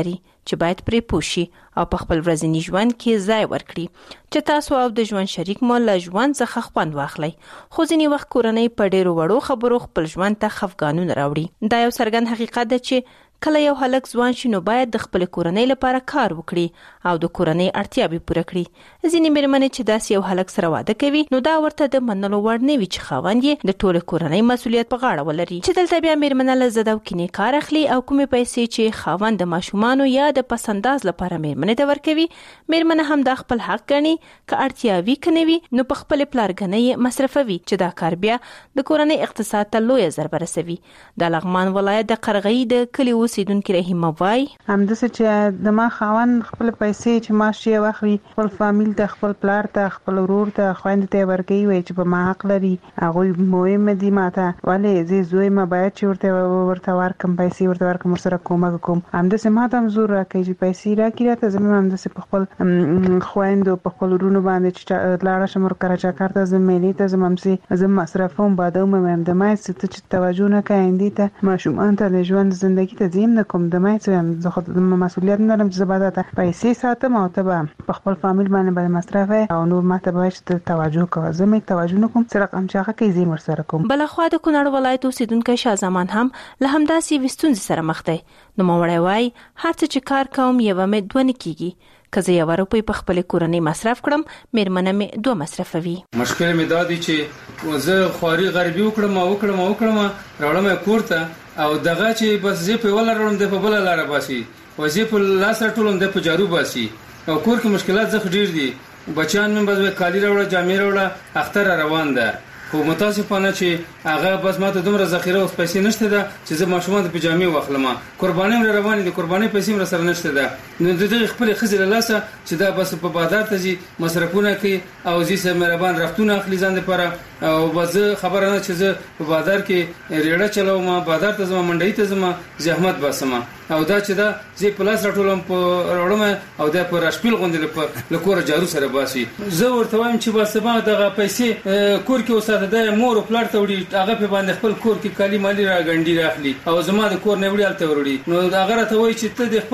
چې باید پرې پوښي او په خپل ورځني ژوند کې ځای ورکړي چې تاسو او د ژوند شریک مو له ژوند څخه خوند واخلئ. خو ځینې وخت کورنۍ په ډېرو وړو خبرو خپل ژوند ته خفګانونه راوړي. دا یو څرګند حقیقت ده چې کله یو هلک ځوان شي نو باید د خپل کورنۍ لپاره کار وکړي او د کورنۍ اړتیاوې پوره کړي. ځینې مېرمنې چې داسې یو هلک سره واده کوي نو دا ورته د منلو وړ نه وي چې خاوند یې د ټولې کورنۍ مسؤلیت په غاړه ولري. چې دلته بیا مېرمنه له زده او کینې کار اخلي او کومې پیسې چې خاوند د ماشومانو یا د پسنداز لپاره مېرمنې ته ورکوي مېرمنه هم دا خپل حق ګڼي که اړتیا وي که نه وي نو په خپلې پلارګنۍ مصرفوي چې دا کار بیا د کورنۍ اقتصاد ته لویه ضربه رسوي. د لغمان ولایت د قرغۍ د کلي اوسیدونکي رحیمه وای همداسې چې د ما خاوند خپل پیسې چې معاش یې واخلي خپل فامیل ته خپل پلار ته خپل ورور ته خویندې ته ورکوي وایي چې په ما حق لري هغوی مهم دي ماته ولې زه زوی ما باید چې ورته ورته ورکم پیسې ورته ورکم ورسره کومک کوم. همداسې ما ته هم زور راکوي چې پیسې راکړي راته زه هم همداسې په خپل خویندو په خپل ورونو باندې چې لاړه شم کراچکر ته زه میلې ته ځم همسې زه مصرفوم بادوم هم د ما چې توجه نه کوي اندې ته ماشومان ته د ژوند زندګي ته زه هم نه کوم د ما زه خو د مسؤلیت نه لرم چې زه باید ته پیسې ساتم او ته به په خپل فامیل باندې باندې مصرف او نور ما ته باید توجه کوه. زه مې توجه نه کوم چې رقم چې هغه کوي زه ورسره کوم. بلخوا د کونړ ولایت اوسیدونکی شاه زمان هم له همداسې وستونځ سره مخ دی. نو مړی وای هر څه چې کار کوم یو مې دوه نه کیږي که زه یو روپۍ په خپل کورنۍ مصرف کړم مېرمنه مې دوه مصرفوي. مشکل مې دا دی چې زه خواري غربي وکړم او وکړم او وکړم راوړم کور ته او دغه چې بس زه په ولرم د په بل لار باسي او زه په لاس ټولم د په جارو باسي او کور کې مشکلات زخ ډیر دي. بچان مې بس کالی راوړه جامې راوړه اختر روان ده خو متاسفانه چې هغه بس ماته دومره ذخیره او پیسې نشته ده چې زه ماشومان ته پجامې واخلم. قرباني مې روانې دي قرباني پیسې مې سره نشته ده. نو د دې خپل خزر لاسه چې دا بس په بازار ته ځي مصرفونه کوي او زی سره مهربان رفتونه اخلي ځان لپاره او بس خبره نه چې زه په بازار کې ریړه چلوم بازار ته ځم منډي ته ځم زحمت باسم او دا چې دا زی پلاس راټولم په راوړم او دا په راشپیل غوندل په لکور جارو سره باسي. زه ورته وایم چې بس ما دغه پیسې کور کې وساته د مور پلار ته وړي هغه په باندې خپل کور کې کالی مالی را غنډي راخلي او زما د کور نه وړي الته وړي نو دا هغه ته وایي چې ته د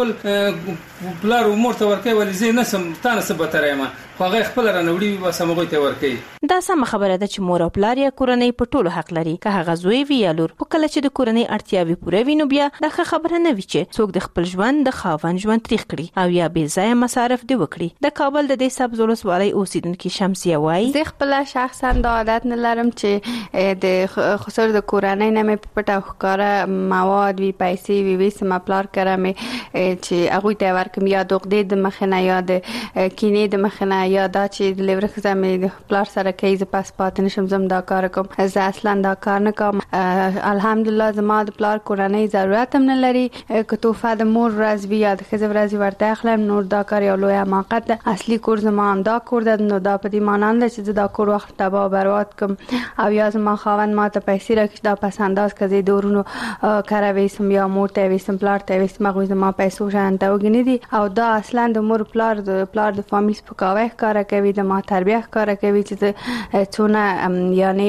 خپل پلار او مور ته ورکې ولې زه نه سم تا نه څه بتره ما خو هغه خپل را نوړي و سمغه ته ورکې. دا سم خبره ده چې مور او پلار یا کورنۍ په ټولو حق لري که هغه زوی وي یا لور. خو کله چې د کورنۍ اړتیاوې پوره وي نو بیا دا خبره نه وي چې څوک د خپل ژوند د خاوند ژوند تریخ کړي او یا بې ځایه مصارف دی وکړي. د کابل د دې سبز ولسوالۍ اوسیدونکي شمسیه وایي زه خپل شخصا د عادت نه لرم چې د خسر د کورنۍ نه مې پټه ښکارا مواد وی پیسې وی وی سم پلار کړم چې هغه ته ورکم یا دوغ د مخنه یا د کینې د مخنه یا دا چې د لورخ زمې د پلار سره کوي ز پاس پات نشم زم دا کار کوم زه اصلا دا کار نه کوم. الحمدلله زما د پلار کورنۍ ضرورت هم نه لري که توفه د مور ورځ وي یا د خزه ورځ ورته اخلم نور دا کار یو لوی حماقت ده. اصلي کور زما هم دا کور ده نو دا په دې مانند چې دا کور وخت تباہ برباد کوم او یا زما خاوند ما ته پیسې راکړي دا پس انداز کزي دورونو کار وېسم یا مور ته وېسم پلار ته وېسم هغه زما پیسو شانته وګني دي او دا اصلا د مور پلار د پلار د فامیل سپکاوی کار کوي د ما تربیه کار کوي چې څونه یعنی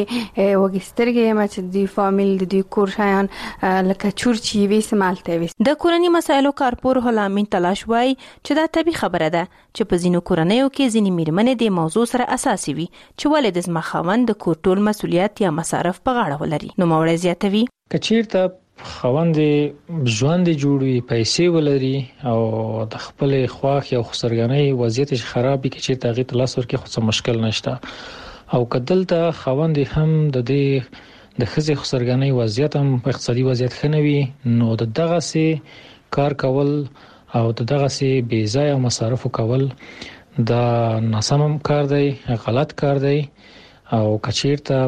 وګسترګې ما چې د فامیل د کور شایان لکه چورچی وېسم الته وېس. د کورنۍ مسایلو کارپور هلامین تلاش وای چې دا طبي خبره ده چې په ځینو کورنیو کې ځینې میرمنې د موضوع سره اساسي وي چې ولې د زما خاوند د کور ټول مسؤلیت یا مصارف په غاړه ولري. نو مورې زیاتوي کچیرته خوند ژوند جوړوي پیسې ولري او د خپل خواخ یا خسرګنۍ وضعیت خرابې کې چې تغیر تلاس ورکې خو څه مشکل نشته او کدلته خوند هم د دې د خزي خسرګنۍ وضعیت هم اقتصادي وضعیت خنوي نو د دغه سي کار کول او د دغه سي بې ځای مصارف کول دا ناسم کار دی غلط کار دی او کچیرته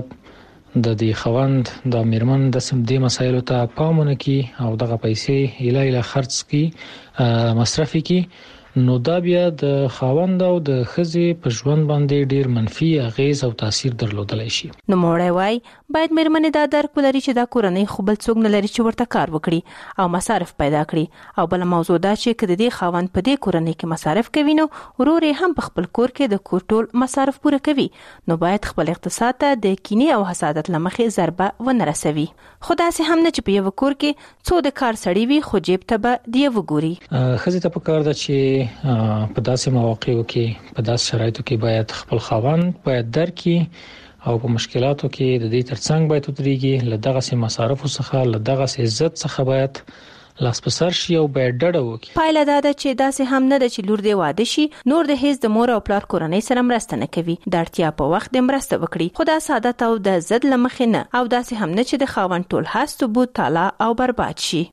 د دې خوند د میرمن د سم دې مسایلو ته پامونه کی او دغه پیسې اله اله خرڅ کی مصرف کی نو دا بیا د خاوند او د ښځې په ژوند باندې ډیر منفي اغیز او تاثیر درلودلی شي. نو موړی وای باید مېرمنې دا درک ولري چې دا کورنۍ خو بل څوک نه لري چې ورته کار وکړي او مصارف پیدا کړي، او بل موضوع دا چې کله دې خاوند په دې کورنۍ کې مصارف کوي نو ورور یې هم په خپل کور کې د کور ټول مصارف پوره کوي، نو باید خپل اقتصاد ته د کینې او حسادت لمخې ضربه ونه رسوي. خو داسې هم نه چې په یو کور کې څو د کار سړی وي خو جیب ته به دی وګوري. ښځې ته پکار ده چې په داسې مواقعو کې په داسې شرایطو کې باید خپل خاوند باید درکړي او په مشکلاتو کې د دې ترڅنګ باید ودرېږي، له دغسې مصارفو څخه له دغسې عزت څخه باید لاس په سر شي او باید ډډه وکړي. پایله دا ده چې داسې هم نه ده چې لور دې واده شي نور د هیڅ د مور او پلار کورنۍ سره مرسته نه کوي، د اړتیا په وخت د مرسته وکړي، خو دا سعادت او د زد لمخې نه، او داسې هم نه چې د خاوند ټول هست بود تالا او برباد شي.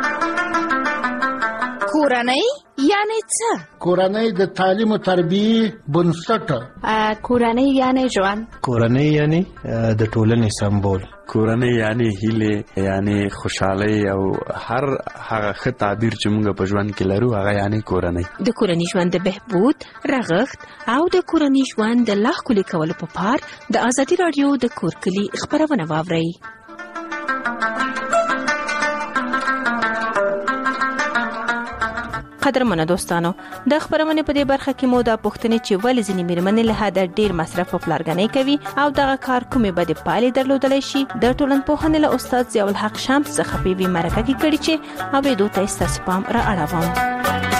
کورنۍ یعنی څه؟ کورنۍ د تعلیم او تربیه بنسټ. کورنۍ یعنی ژوند. کورنۍ یعنی د ټولنې سمبول. کورنۍ یعنی هیله، یعنی خوشحالي او هر هغه ښه تعبیر چې موږ په ژوند کې لرو هغه یعنی کورنۍ. د کورنۍ ژوند د بهبود، رغښت او د کورنۍ ژوند د لا ښکلي کولو په پار د ازادي راډیو د کور کلي خبرونه واورئ. قدرمنو دوستانو، د خبرونه په دې برخه کې مو دا پوښتنه چې ولې ځینې مېرمنې له حده ډیر مصرف په پلارګنۍ کوي او دغه کار کومې بده پایلې درلودلی شي د ټولنپوهنې له استاد ضیاء الحق شمس څخه په وی مرکه کې کړي چې او به دوی تاسو پام را اړوم.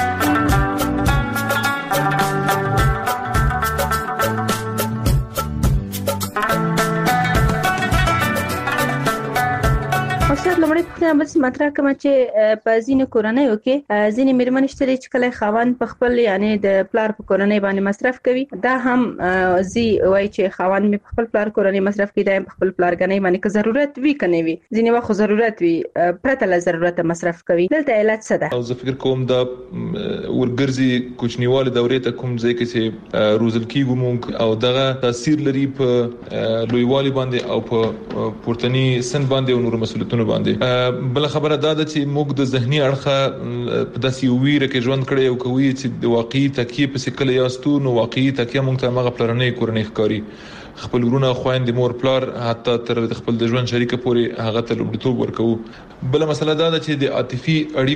استاد لمړی پوښتنه بس مطرح کوم چې په ځینې کورنیو کې ځینې مېرمنې شته چې کله خاوند په خپل یعنی د پلار په کورنۍ باندې مصرف کوي، دا هم زی وای چې خاوند په خپل پلار کورنۍ مصرف کوي، دا په خپل پلارګنۍ باندې که ضرورت وي کنه وي، ځینې وخت ضرورت وي پرته له ضرورت مصرف کوي. دلته علت څه ده؟ زه فکر کوم دا ورګرځي کوچنیواله دورې ته کوم ځای کې چې روزل کیږو مونږ او دغه تاثیر لري په لویوالي باندې او په پورتنی سن باندې او نور مسؤلیتونو باندې. بل خبره دا ده چې موږ د ذهني اړخه په داسې ویره کې ژوند کړی او کوي چې د واقعي تکیه په سکل یاستو نو واقعي تکیه موږ ته مغه پلرنۍ کورنۍ ښکاری، خپل ورونه خويندې مور پلار حتی تر خپل د ژوند شریکه پورې هغه ته لومړیتوب ورکوو. بل مسله دا ده چې د عاطفي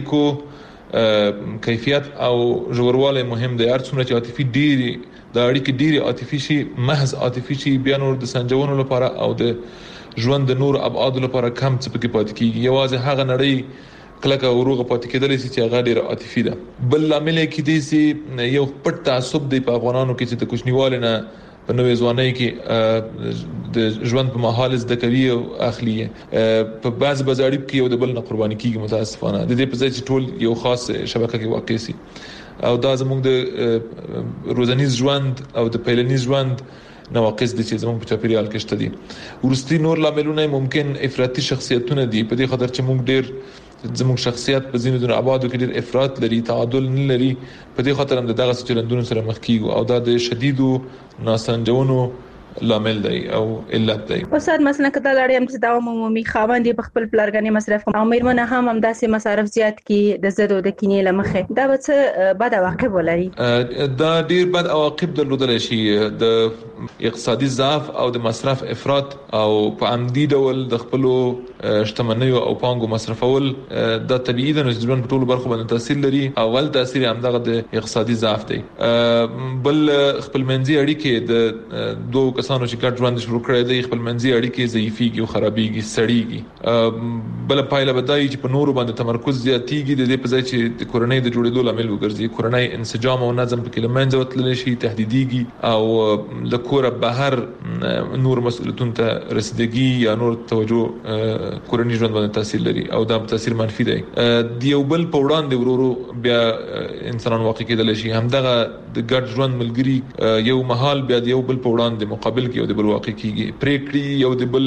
اړیکو کیفیت او ژوروالی مهم دی. هر څومره چې عاطفي ډیری د اړیکې ډیری عاطفي شي، محض عاطفي شي، بیا نور د سنجونو لپاره او د ژوند د نور ابعاد لپاره کم څه پکې پاتې کیږي. یوازې هغه نړۍ کلکه وروغه پاتې کېدلی شي چې هغه ډېر عاطفي ده. بل لامل کې دی چې یو پټ تعصب دی په افغانانو کې چې د کوچنیوالي نه په نوې ځوانۍ کې د ژوند په محال زده کوي او اخلي په بعض بازاري کې یو د بل نه قرباني کیږي متاسفانه. د دې په ځای چې ټول یو خاص شبکه کې واقع سي او دا زموږ د روزنیز ژوند او د پیلنیز ژوند نواقص دي چې زموږ په چاپیریال کې شته دي. ورستي نور لاملونه ممکن افراطي شخصیتونه دي، په دې خاطر چې موږ ډېر زموږ شخصیت په ځینو د ابعادو کې ډېر افراط لري، تعادل نه لري، په دې خاطر هم دغه چلندونو سره مخ کیږو او دا د شدیدو ناسنجونو لامل دی او علت دی. استاد مثلا کله لړۍ هم چې دا عمومي خاوند په خپل پلارګنۍ مصرف او مېرمنه هم هم داسې مصارف زیات کی د زدو د کینې لمخه، دا به څه بد عواقب ولري؟ دا ډیر بد عواقب درلودلی شي. د اقتصادي ضعف او د مصرف افراط او په عمدي ډول د خپل شتمنیو او پانګو مصرفول دا طبيعي ده چې ژوند په ټولو برخو باندې تاثیر لري. اول تاثیر هم دغه د اقتصادي ضعف دی. بل خپل منځي اړیکې د دوه کسانو چې ګډ ژوند شروع کړی دی خپل منځي اړیکې ضعیفيږي او خرابېږي، سړېږي. بل پایله بدایي چې په نورو باندې تمرکز زیاتېږي، د دې په ځای چې د کورنۍ د جوړېدو لامل وګرځي. کورنۍ انسجام او نظم پکې له منځه وتللی شي، تهدیدېږي او د کوره بهر نور مسؤلیتونو ته رسیدګي یا نور توجه کورنۍ ژوند باندې تاثیر لري او دا تاثیر منفي دی. د یو بل په وړاندې ورورو بیا انسانان واقع کېدلی شي. همدغه د ګډ ژوند ملګري یو محال بیا د یو بل په وړاندې مقابل کې یو د بل واقع کیږي، پریکړې یو د بل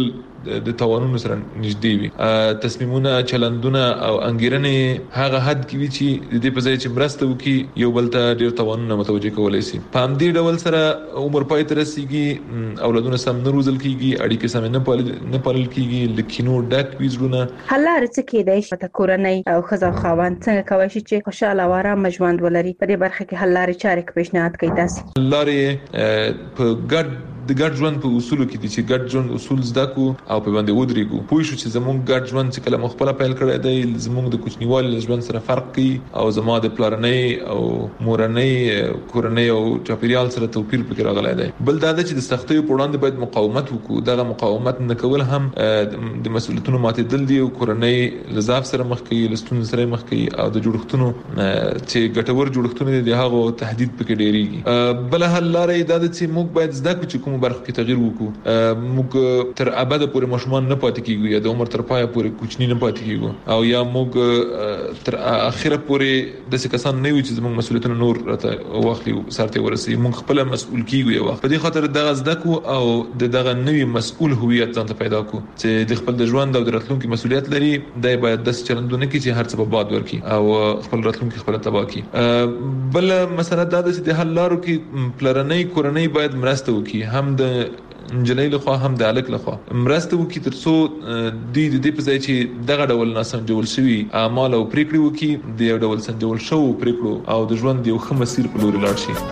د توانونو سره نږدې وي. تصمیمونه، چلندونه او انګیرنې هغه حد کې وي چې د دې په ځای چې مرسته وکړي یو بل ته ډیر توانونه متوجه کولای شي. په همدې ډول سره عمر پای ته رسیږي، اولادونه سم نه روزل کیږي، اړیکې سم نه پالل نه پالل کیږي، لکینو ډک ویزړونه. حلار څه کېدای شي په کورنۍ او ښځه او خاوند څنګه کوي چې خوشاله او آرام ژوند ولري؟ په دې برخه کې حل لارې چارې پیشنهاد کوي تاسو؟ لارې په ګډ د ګډ ژوند په اصولو کې دي چې ګډ ژوند اصول زده کو او په باندې ودرېګو. پوه شو چې زموږ ګډ ژوند چې کله مخبل پیل کړی دی زموږ د کوچنیوالي ژوند سره فرق کوي او زما د پلارنۍ او مورنۍ کورنۍ او چاپیریال سره توپیر پکې راغلی دی. بل دا چې د سختۍ په وړاندې باید مقاومت وکړو. دغه مقاومت نه کول هم د مسؤلیتونو ماتېدل دي او کورنۍ لزاف سره مخ کوي، لستون سره مخ کوي او د جوړښتونو چې ګټور جوړښتونه دي هغه تهدید پکې ډېریږي. بل حل لارې دا چې موږ باید زده کړو چې کوم برخه کې تغییر وکړو. موږ تر ابد پورې مشمون نه پاتې کیږو یا د عمر تر پای پورې کوچنی نه پاتې کیږو او یا موږ تر اخره پورې د څه کسان نه وي چې موږ مسؤلیتونه نور راته واخلي سرته ورسي. موږ خپل مسؤل کیږو یو وخت. په دې خاطر دغه زده کو او دغه نوی مسؤل هویت ځان ته پیدا کو چې د خپل د ژوند او د راتلونکي مسؤلیت لري. دای باید د چلندونه کې چې هر څه په باد ورکی او خپل راتلونکي خپل تبا کی. بل مسله دا ده چې د حل لارو کې پلرنۍ کورنۍ باید مرسته وکړي، هم د انجلۍ لخوا هم د الک لخوا مرسته وکړي ترڅو د دې په ځای چې دغه ډول ناسنجول شوی اعمال او پریکړې وکړي د یو ډول سنجول شو پریکړو او د ژوند یو ښه مسیر په لور لاړ شي.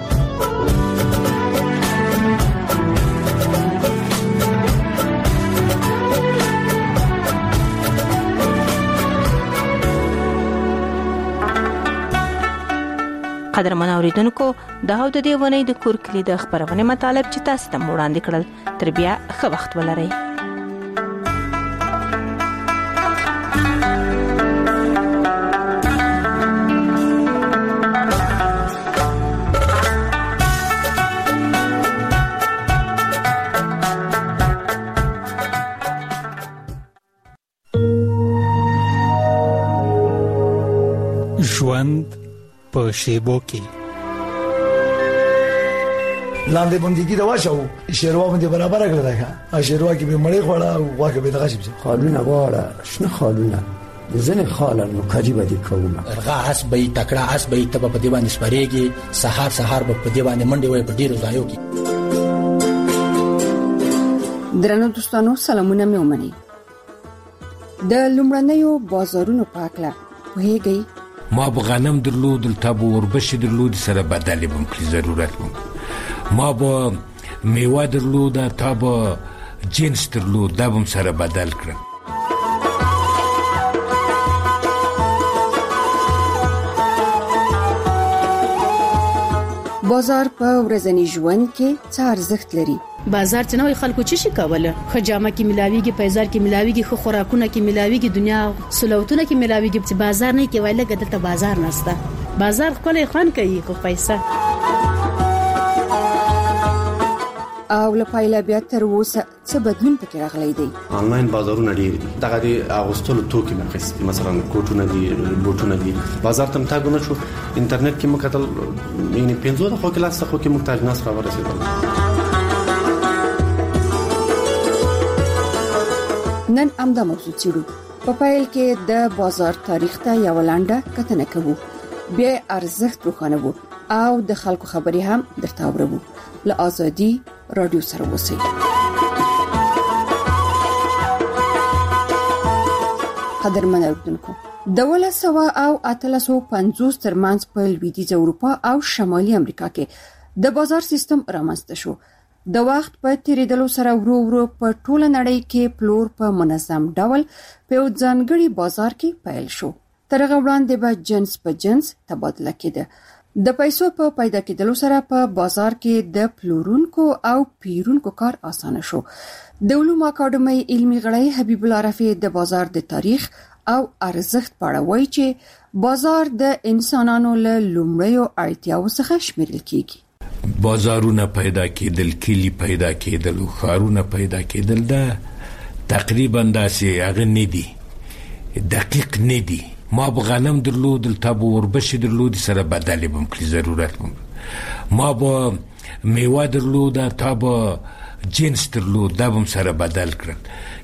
قدرمن اوریدونکو دا هو د دې ونې د کور کلی د خبرونه مطالب چې تاسو ته وړاندې کړل. تر بیا ښه وخت ولرئ. ژوند په شیبو کې لاندې بندګي دا واچو شیروا باندې برابر کړل دا ښه شیروا کې به مړې خوړه او واګه به دغه شي خالونه واړه شنه خالونه زنه خاله نو کاجی باندې کومه ارغا اس به تکړه اس به تب په دی باندې سپریږي سحر سحر په دی باندې منډي وای په ډیرو ځایو کې. درنو دوستانو سلامونه مې ومني. د لومړنیو بازارونو پاکله وهېږي. ما به غنم درلود تا به وربشې درلود سره بدلې بم کړي ضرورت بم. ما به میوه درلود تا به جنس درلود دا بم سره بدل کړم. بازار په ورځني ژوند کې څه ارزښت لري؟ بازار چې نوې خلکو چې شي کوله خجامه کې ملاويږي، پیزار کې ملاويږي، خو خوراکونه کې ملاويږي، دنیا سلوتونه کې ملاويږي. چې بازار نه کې وایله ګټه ته بازار نشته. بازار خپل خان کوي خو پیسې او لپاره بیا تر اوسه څه بدلون پکې راغلی دی. آنلاین بازارونه ډیر دي. دغه د اغوستلو توکي مخکې مثلا کوټونه دي، بوټونه دي. بازار ته متاګ نه شو انټرنیټ کې مکتل یعنی پنځو د خو کلاس خو کې محتاج ناس را ورسېدل. نن امدا موضوع چیرو په پایل کې د بازار تاریخ ته یو لاندې کتنه کوو، بیا ارزښت روښانه وو او د خلکو خبري هم درته اورو. له ازادي رادیو سره اوسئ. قدرمن اوریدونکو د ولس سوا او اتلسو پنځوس ترمنځ په لویدیځ اروپا او شمالي امریکا کې د بازار سیستم رامنځته شو. د وخت په تیریدلو سره ورو ورو په ټوله نړۍ کې پلور په منظم ډول په ځانګړي بازار کې پیل شو. تر هغه وړاندې به جنس په جنس تبادله کېده. د پیسو په پیدا کېدلو سره په بازار کې د پلورونکو او پیرونکو کار اسانه شو. د علومو اکاډمۍ علمي غړی حبیب الله رفیع د بازار د تاریخ او ارزښت په اړه وایي چې بازار د انسانانو له لومړیو اړتیاو څخه شمیرل کیږي. بازارونه پیدا کېدل، کلی پیدا کېدل، خارونه پیدا کېدل دا تقریبا داسې هغه نه دي، دقیق نه دي. ما به غنم درلود تا به وربشې درلود سره بدلې بم کړي ضرورت بم. ما به میوه درلود تا به جنس درلود دا بم سره بدل کړل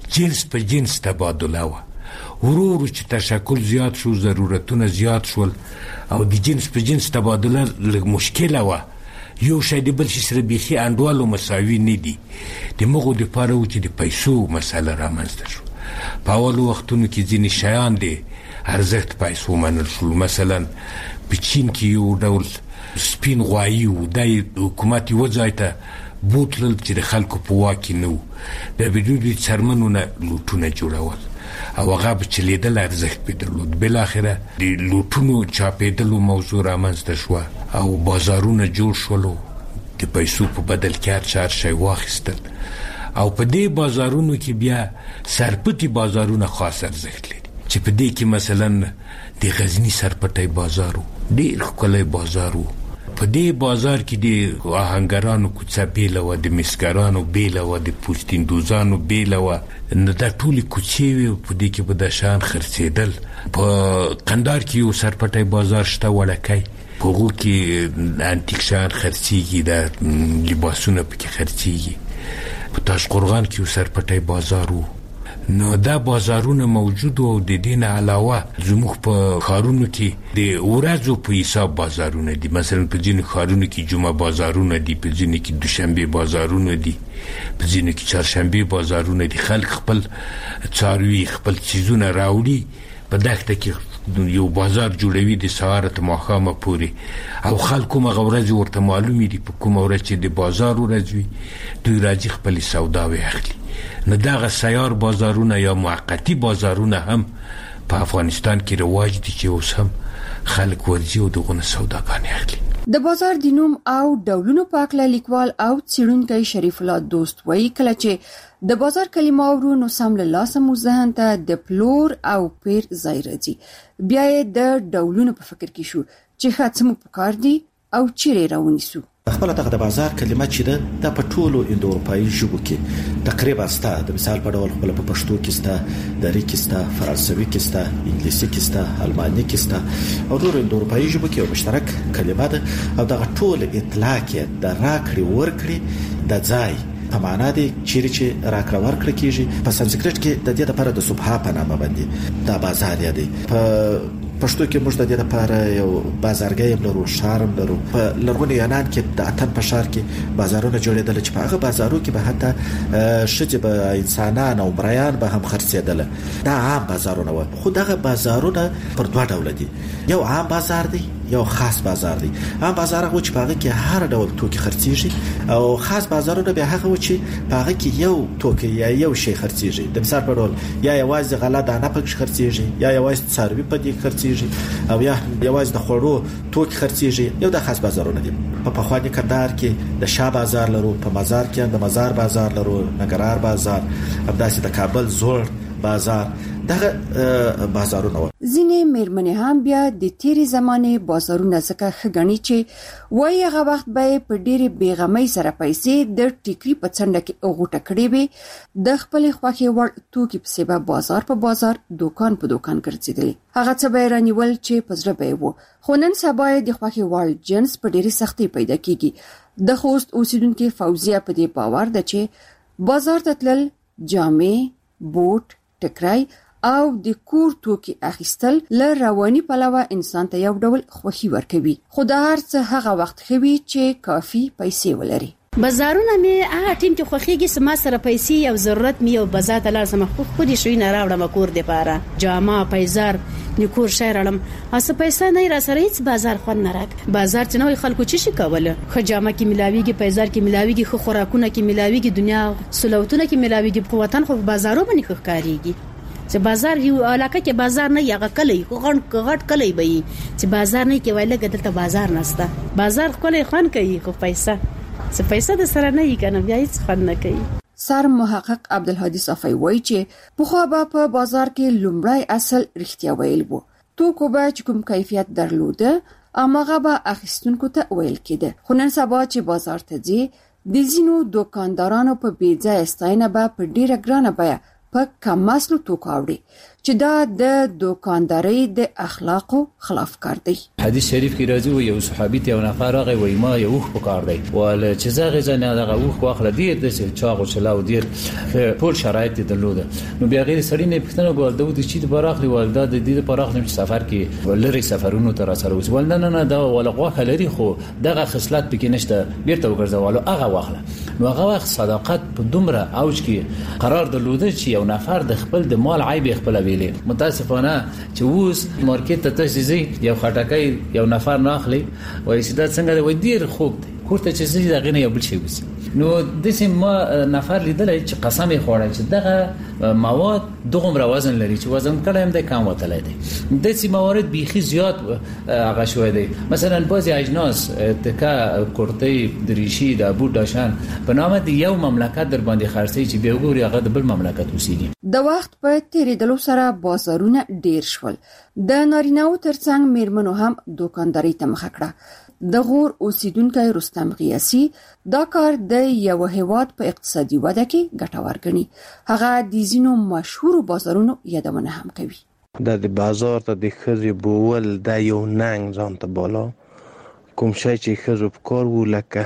جنس په جنس تبادله وه. ورو ورو چې تشکل زیات شو، ضرورتونه زیات شول او د جنس په جنس تبادله لږ مشکله وه. یو شی د بل شي سره بیخي انډوالو مساوي نه دي. د مغو دپاره و چې د پیسو مسله رامنځته شو. په اولو وختونو کې ځینې شیان د ارزښت پیسو منل شول. مثلا په چین کې یو ډول سپین غوایي و، دا حکومت یوه ځای ته بوتلل چې د خلکو په واک کې نه و. بیا به دوی د څرمنو نه لوټونه جوړول او هغه به چلیدل، ارزښت پې درلود. بالاخره د لوټونو چاپېدلو موضوع رامنځته شوه او بازارونه جوړ شولو، د پیسو په بدل کې هر چا هر شی واخیستل. او په دې بازارونو کې بیا سرپټي بازارونه خاص ارزښت لري، چې په دې کې مثلا د غزني سرپټي بازار و، ډېر ښکلی بازار و. په دې بازار کې د آهنګرانو کوڅه بیله وه، د مسګرانو بیله وه، د پوستیندوزانو بیله وه. نو دا ټولې کوڅې وې، په دې کې به دا شیان خرڅېدل. په قندار کې یو سرپټی بازار شته وړکی، په هغو کې انتیک شیان خرڅېږي، دا لباسونه پکې خرڅېږي. په تاشقرغان کې یو سرپټی بازار و. نو دا بازارونه موجود و. د دې نه علاوه زموږ په ښارونو کې د ورځو په حساب بازارونه دي. مثلا په ځینو ښارونو کې جمعه بازارونه دي، په ځینو کې دوشنبې بازارونه دي، په ځینو کې چهارشنبې بازارونه دي. خلک خپل څاروي، خپل څیزونه راوړي، په دښته کې یو بازار جوړوي د سهاره تر ماښامه پورې، او خلکو هغه ورځې ورته معلومې دي په کومه ورځ چې د بازار ورځ وي، دوی راځي خپلې سوداوې اخلي. نو دغه سیار بازارونه یا موقتي بازارونه هم په افغانستان کې رواج دي چې اوس هم خلک ورځي او دغونه سوداګانې اخلي. د بازار د نوم او ډولونو په اړه لیکوال او څېړونکی شریف الله دوست وایي کله چې د بازار کلمه اورو نو سم له لاسه مو ذهن ته د پلور او پیر ځای راځي. بیا یې د ډولونو په فکر کې شو چې ښه څه مو پکار دي او چیرې راونیسو. خپل دغه د بازار کلمه چې ده د پټولو اندو اروپایي ژبو کې تقریبا ستا د مثال په ډول خپل په پښتو کې ستا، دری کې ستا، فرانسوي کې ستا، انګلیسي کې ستا، الماني کې ستا او نور اندو اروپایي ژبو کې یو مشترک کلمه ده. او دغه ټول اطلاق د راکړې ورکړې د ځای په معنا دی چیرې چې راکړه ورکړه کیږي. په سانسکریت کې د دې لپاره د صبح په نامه باندې دا بازار دی. په پښتو کې موږ د دې لپاره یو بازارګۍ لرو، شارم لرو. په لرغوني یونان کې د اتن په ښار کې بازارونه جوړېدل چې په هغه بازارو کې به حتی ښځې به انسانان او مریان به هم خرڅېدل. دا عام بازارونه وو. خو دغه بازارونه پر دوه ډوله دي، یو عام بازار دی، یو خاص بازار دی. عام بازار هغه چې په هغه کې هر ډول توکي خرڅېږي، او خاص بازارونه به هغه چې په هغه کې یو توکي یا یو شی خرڅېږي. د مثال په ډول یا یوازې غله دانه پکې خرڅېږي، یا یوازې څاروي په دې خرڅېږي، او یا یوازې د خوړو توکي خرڅېږي. یو د خاص بازارونه دي. په پخواني کندهار کې د شاه بازار لرو، په مزار کې د مزار بازار لرو، نګرهار بازار، همداسې د کابل زوړ بازار. دغه بازارونه ځینې میرمنې هم بیا د تیرې زمانې بازارونه ځکه ښه ګڼي چې وایي هغه وخت به په ډېرې بېغمۍ سره پیسې د ټیکري په څنډه کې غوټه کړې وي، د خپلې خوښې وړ توکي پسې به بازار په بازار، دوکان په دوکان ګرځېدلې. هغه څه به یې رانیول چې په زړه به یې و. خو نن سبا یې د خوښې وړ جنس په ډېرې سختۍ پیدا کېږي. د خوست اوسیدونکې فوزیه په دې باور ده چې بازار ته تلل، جامې، بوټ، ټکری او د کور توکي اخیستل له رواني پلوه انسان ته یو ډول خوښي ورکوي. خو دا هر څه هغه وخت خوي چې کافي پیسې ولري. بازارونه مې هغه ټیم کې خوخيږي سما سره پیسې او ضرورت مې او بازار ته لازم خو خو دې شوی نه راوړم کور دې پاره جامه پیزار نکور شهرلم اسه پیسې نه را سره هیڅ بازار خو نه راک. بازار چې نوې خلکو چې شي کوله خو جامه کې ملاويږي، پیزار کې ملاويږي، خو خوراکونه کې ملاويږي، دنیا سلوتونه کې ملاويږي. په وطن خو بازارو باندې ښکاریږي چې بازار یو علاقه کې بازار نه یغه کلی خو غټ غټ کلی به چې بازار نه کې وایله دلته بازار نشته. بازار کولې خان کوي خو پیسې څه پیسې د سره نه یې کنه بیا هیڅ خان نه کوي. سر محقق عبدالهادي صافی وایي چې په خو به په بازار کې لومړی اصل رښتیا ویل وو. توکو به کوم کیفیت درلوده اماغه به اخیستونکو ته ویل کېده. خو نن سبا چې بازار ته ځي د زینو دکاندارانو په بیځای ستاینه به په ډیره ګرانه بیا په کم اصلو توکو اوړي چې دا د دوکاندارۍ د اخلاقو خلاف کار دی. حدیث شریف کې راځي و یو صحابي ته یو نفر راغی وای ما یو وخت په کار دی ول چې زغه ځنه دغه وخت واخله دی د چاغو چلاو ډیر ټول شرایط درلوده. نو بیا غیر سړی نه پښتنه ګول د چې د براخلی والده د دې پراخ نه سفر کې ولري سفرونو تر سره وس ول نه نه دا ولغه لري خو دغه خصلت پکې نشته بیرته وګرځولو هغه واخله. نو هغه وخت صداقت په دومره اوج کې قرار درلوده چې یو نفر د خپل د مال عیب خپل ویلې. متاسفانه چې اوس مارکیټ ته تشزي یو خټکای یو نفر ناخلی وای چې دا څنګه دی وای ډیر خوب دی کوته چې زی دغه نه یو بل شي وسی. نو د سیم ما نفر لیدل چې قسم یې خوړل چې دغه مواد دغه وزن لري چې وزن کړم د کم وتلای دي. د سیم موارد بيخي زیات هغه شوې دي. مثلا بعضی اجناس تکا کورتې دریشي د ابو داشان په نامه دی یو مملکت در باندې خرڅي چې به وګوري هغه د بل مملکت اوسېږي. د وخت په تیریدلو سره بازارونه ډیر شول. د نارینه‌و ترڅنګ میرمنو هم دوکانداري ته مخه کړه. د غور اوسیدونکو رستم قیاسی دا کار د یو هیواد په اقتصادي وده کې ګټور ګڼي. هغه د زینو مشهور بازارونو یادونه هم کوي. د بازار ته د خزي بول د یو ننګ ځان ته بالا کوم شي چې خزو په کار وو لکه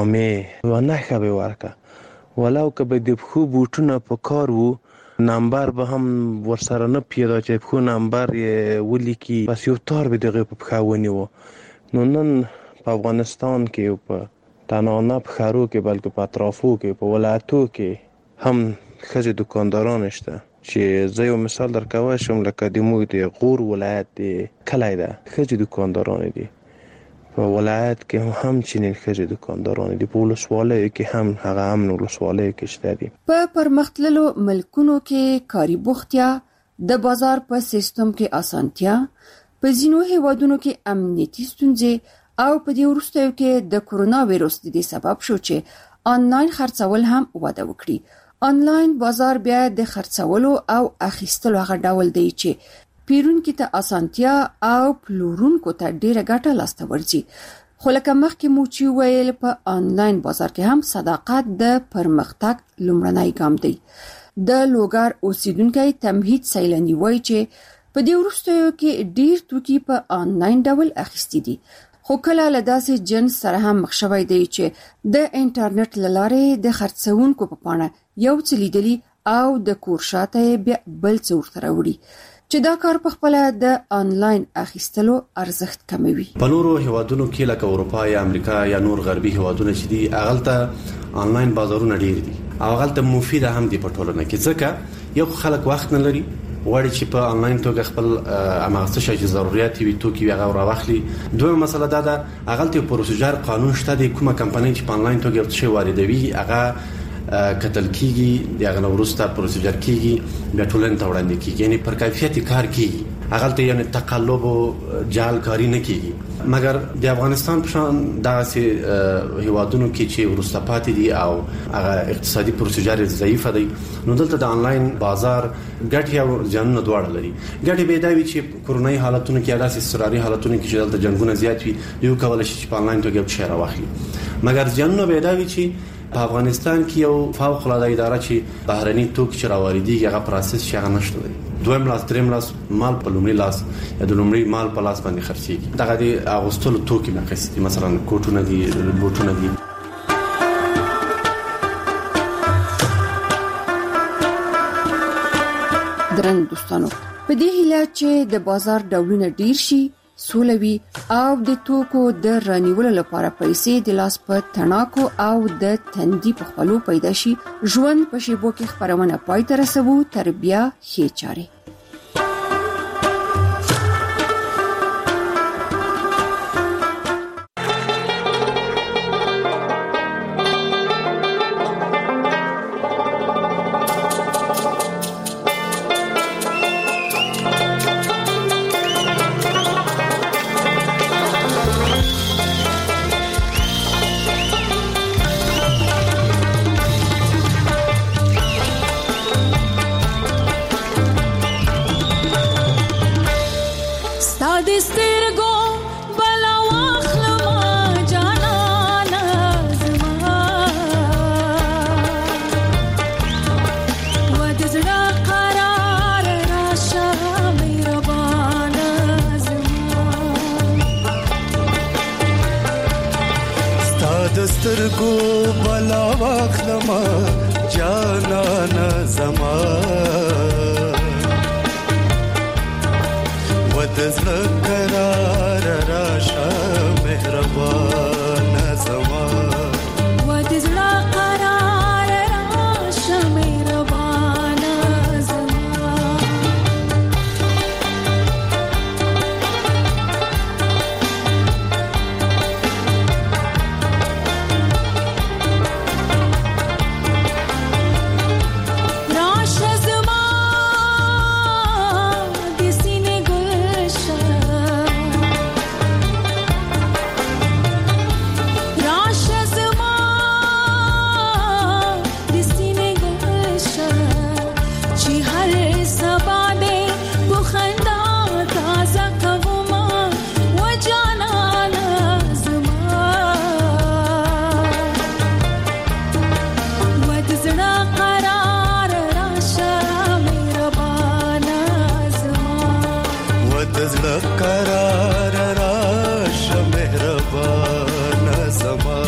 جامې و نه خبي ورکه ولو که به د خو بوټونه په کار وو نمبر به هم ورسره نه پیدا چې خو نمبر ولیکي پس یو تار به دغه په خاونی وو. نو نن په افغانستان کې په تنانه په خارو کې بلکې په اطرافو کې په ولایتو کې هم خځې دکانداران شته چې زه یو مثال درکوم شم لکه د موږ د غور ولایت کلی ده خځې دکانداران دي په ولایت کې هم چینل خځې دکانداران دي په ولسوالۍ کې هم هغه هم ولسوالۍ کې شته دي. په پرمختللو ملکونو کې کاري بوختیا د بازار په سیستم کې اسانتیا په ځینو هیوادونو کې امنیتي ستونزې او په دې وروستیو کې د کورونا وایرس د دې سبب شو چې آنلاین خرڅول هم وده وکړي. آنلاین بازار بیا د خرڅولو او اخیستلو هغه ډول دی چې پیرونکو ته اسانتیا او پلورونکو ته ډیره ګټه لاسته ورځي. خو لکه مخکې مو چې ویل په آنلاین بازار کې هم صداقت د پرمختګ لومړنی ګام دی. د لوګر اوسیدونکو تمهید سیلانی وایي چې په دې وروستیو کې ډیر توکي په آنلاین ډول اخیستي دي. خو کله له داسې جنس سره هم مخ شوی دی چې د انټرنیټ لارې د خرڅونکو په پاڼه یو څه لیدلی او د کور شاته بیا بل څه ورته راوړي چې دا کار په خپل د آنلاین اخیستلو ارزښت کموي. په نورو هیوادونو کې لکه اروپا یا امریکا یا نور غربي هیوادونه چې دي اغلته آنلاین بازارونه ډیر دي او اغلته مفید هم دي په ټولنه کې ځکه یو خلک وخت نه لري وړي چې په آنلاین توګه خپل امغه شي چې ضرورت وي توکي وي هغه راوخلي. دویمه مسله دا ده اغلته پروسیجر قانون شته د کومه کمپنۍ چې په آنلاین توګه څه واردوي هغه کتل کیږي دغه نورسته پروسیجر کیږي بیا ټولنه ته وړاندې کیږي یعنی پر کیفیت کار کیږي اغلته یعنی تقلب او جال کاری نه کیږي. مګر د افغانستان په شان داسې هیوادونو کې چې ورسته پاتې دي او هغه اقتصادي پروسیجر ضعیفه دی نو دلته د آنلاین بازار ګټي او ځانونه دواړه لري. ګټي به دا وي چې کورونای حالتونو کې داسې استراري حالتونو کې چې دلته جنگونه زیات وي یو کول شي چې په آنلاین توګه شیر واخلي. مګر ځانونه به دا وي چې په افغانستان کې یو فوق العاده اداره چې بهرني توکي چې راوړي هغه پروسس شي هغه نشته دی. دویم لاس دریم لاس مال په لومړي لاس یا د لومړي مال په لاس باندې خرڅيږي. دغه د اغوستلو توکي مخکې مثلا کوټونه دي بوټونه دي. درن دوستانو په دې هیله چې د بازار ډولونه ډیر شي سولوي او د توکو د رانیولو لپاره پیسې د لاس په تڼاکو او د تندي په خپلو پیدا شي. ژوند په شیبو کې خبرونه پای ته رسوو تر بیا ښې چارې. سترګو بلا واخلما جانانا زما ودزړه قرار راشه مهربان زما ودزړه قرار راشه مهربان زما راشه زما د سینې ګلشه راشه زما د سینې ګلشه چې هر سبا دې په خندا تازه کومه و جانانه زما و د زړه قرار راشه مهربانه زما و د زړه قرار راشه مهربانه زما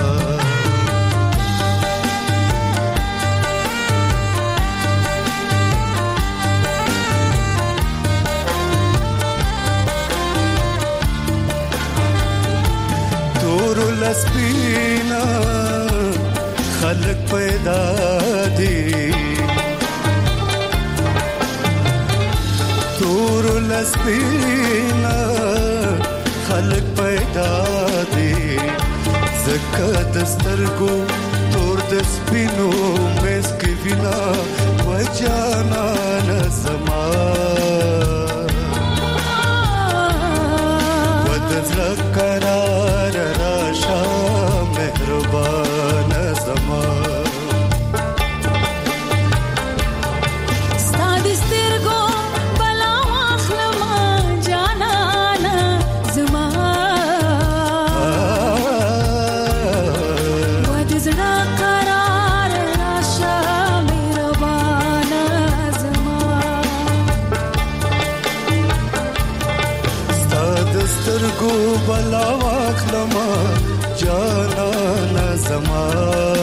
تور لسپینا خلق پیدا دي تور لسپینا خلق پیدا دي زکه دسترګو تور د سپینو مسک وینا وجانا زما ودزړه قرار راشه مهربان زما ستا د سترګو بلا واخلما جانانا زما ودزړه قرار راشه مهربان زما ستا د سترګو بلا واخلما جانانا زما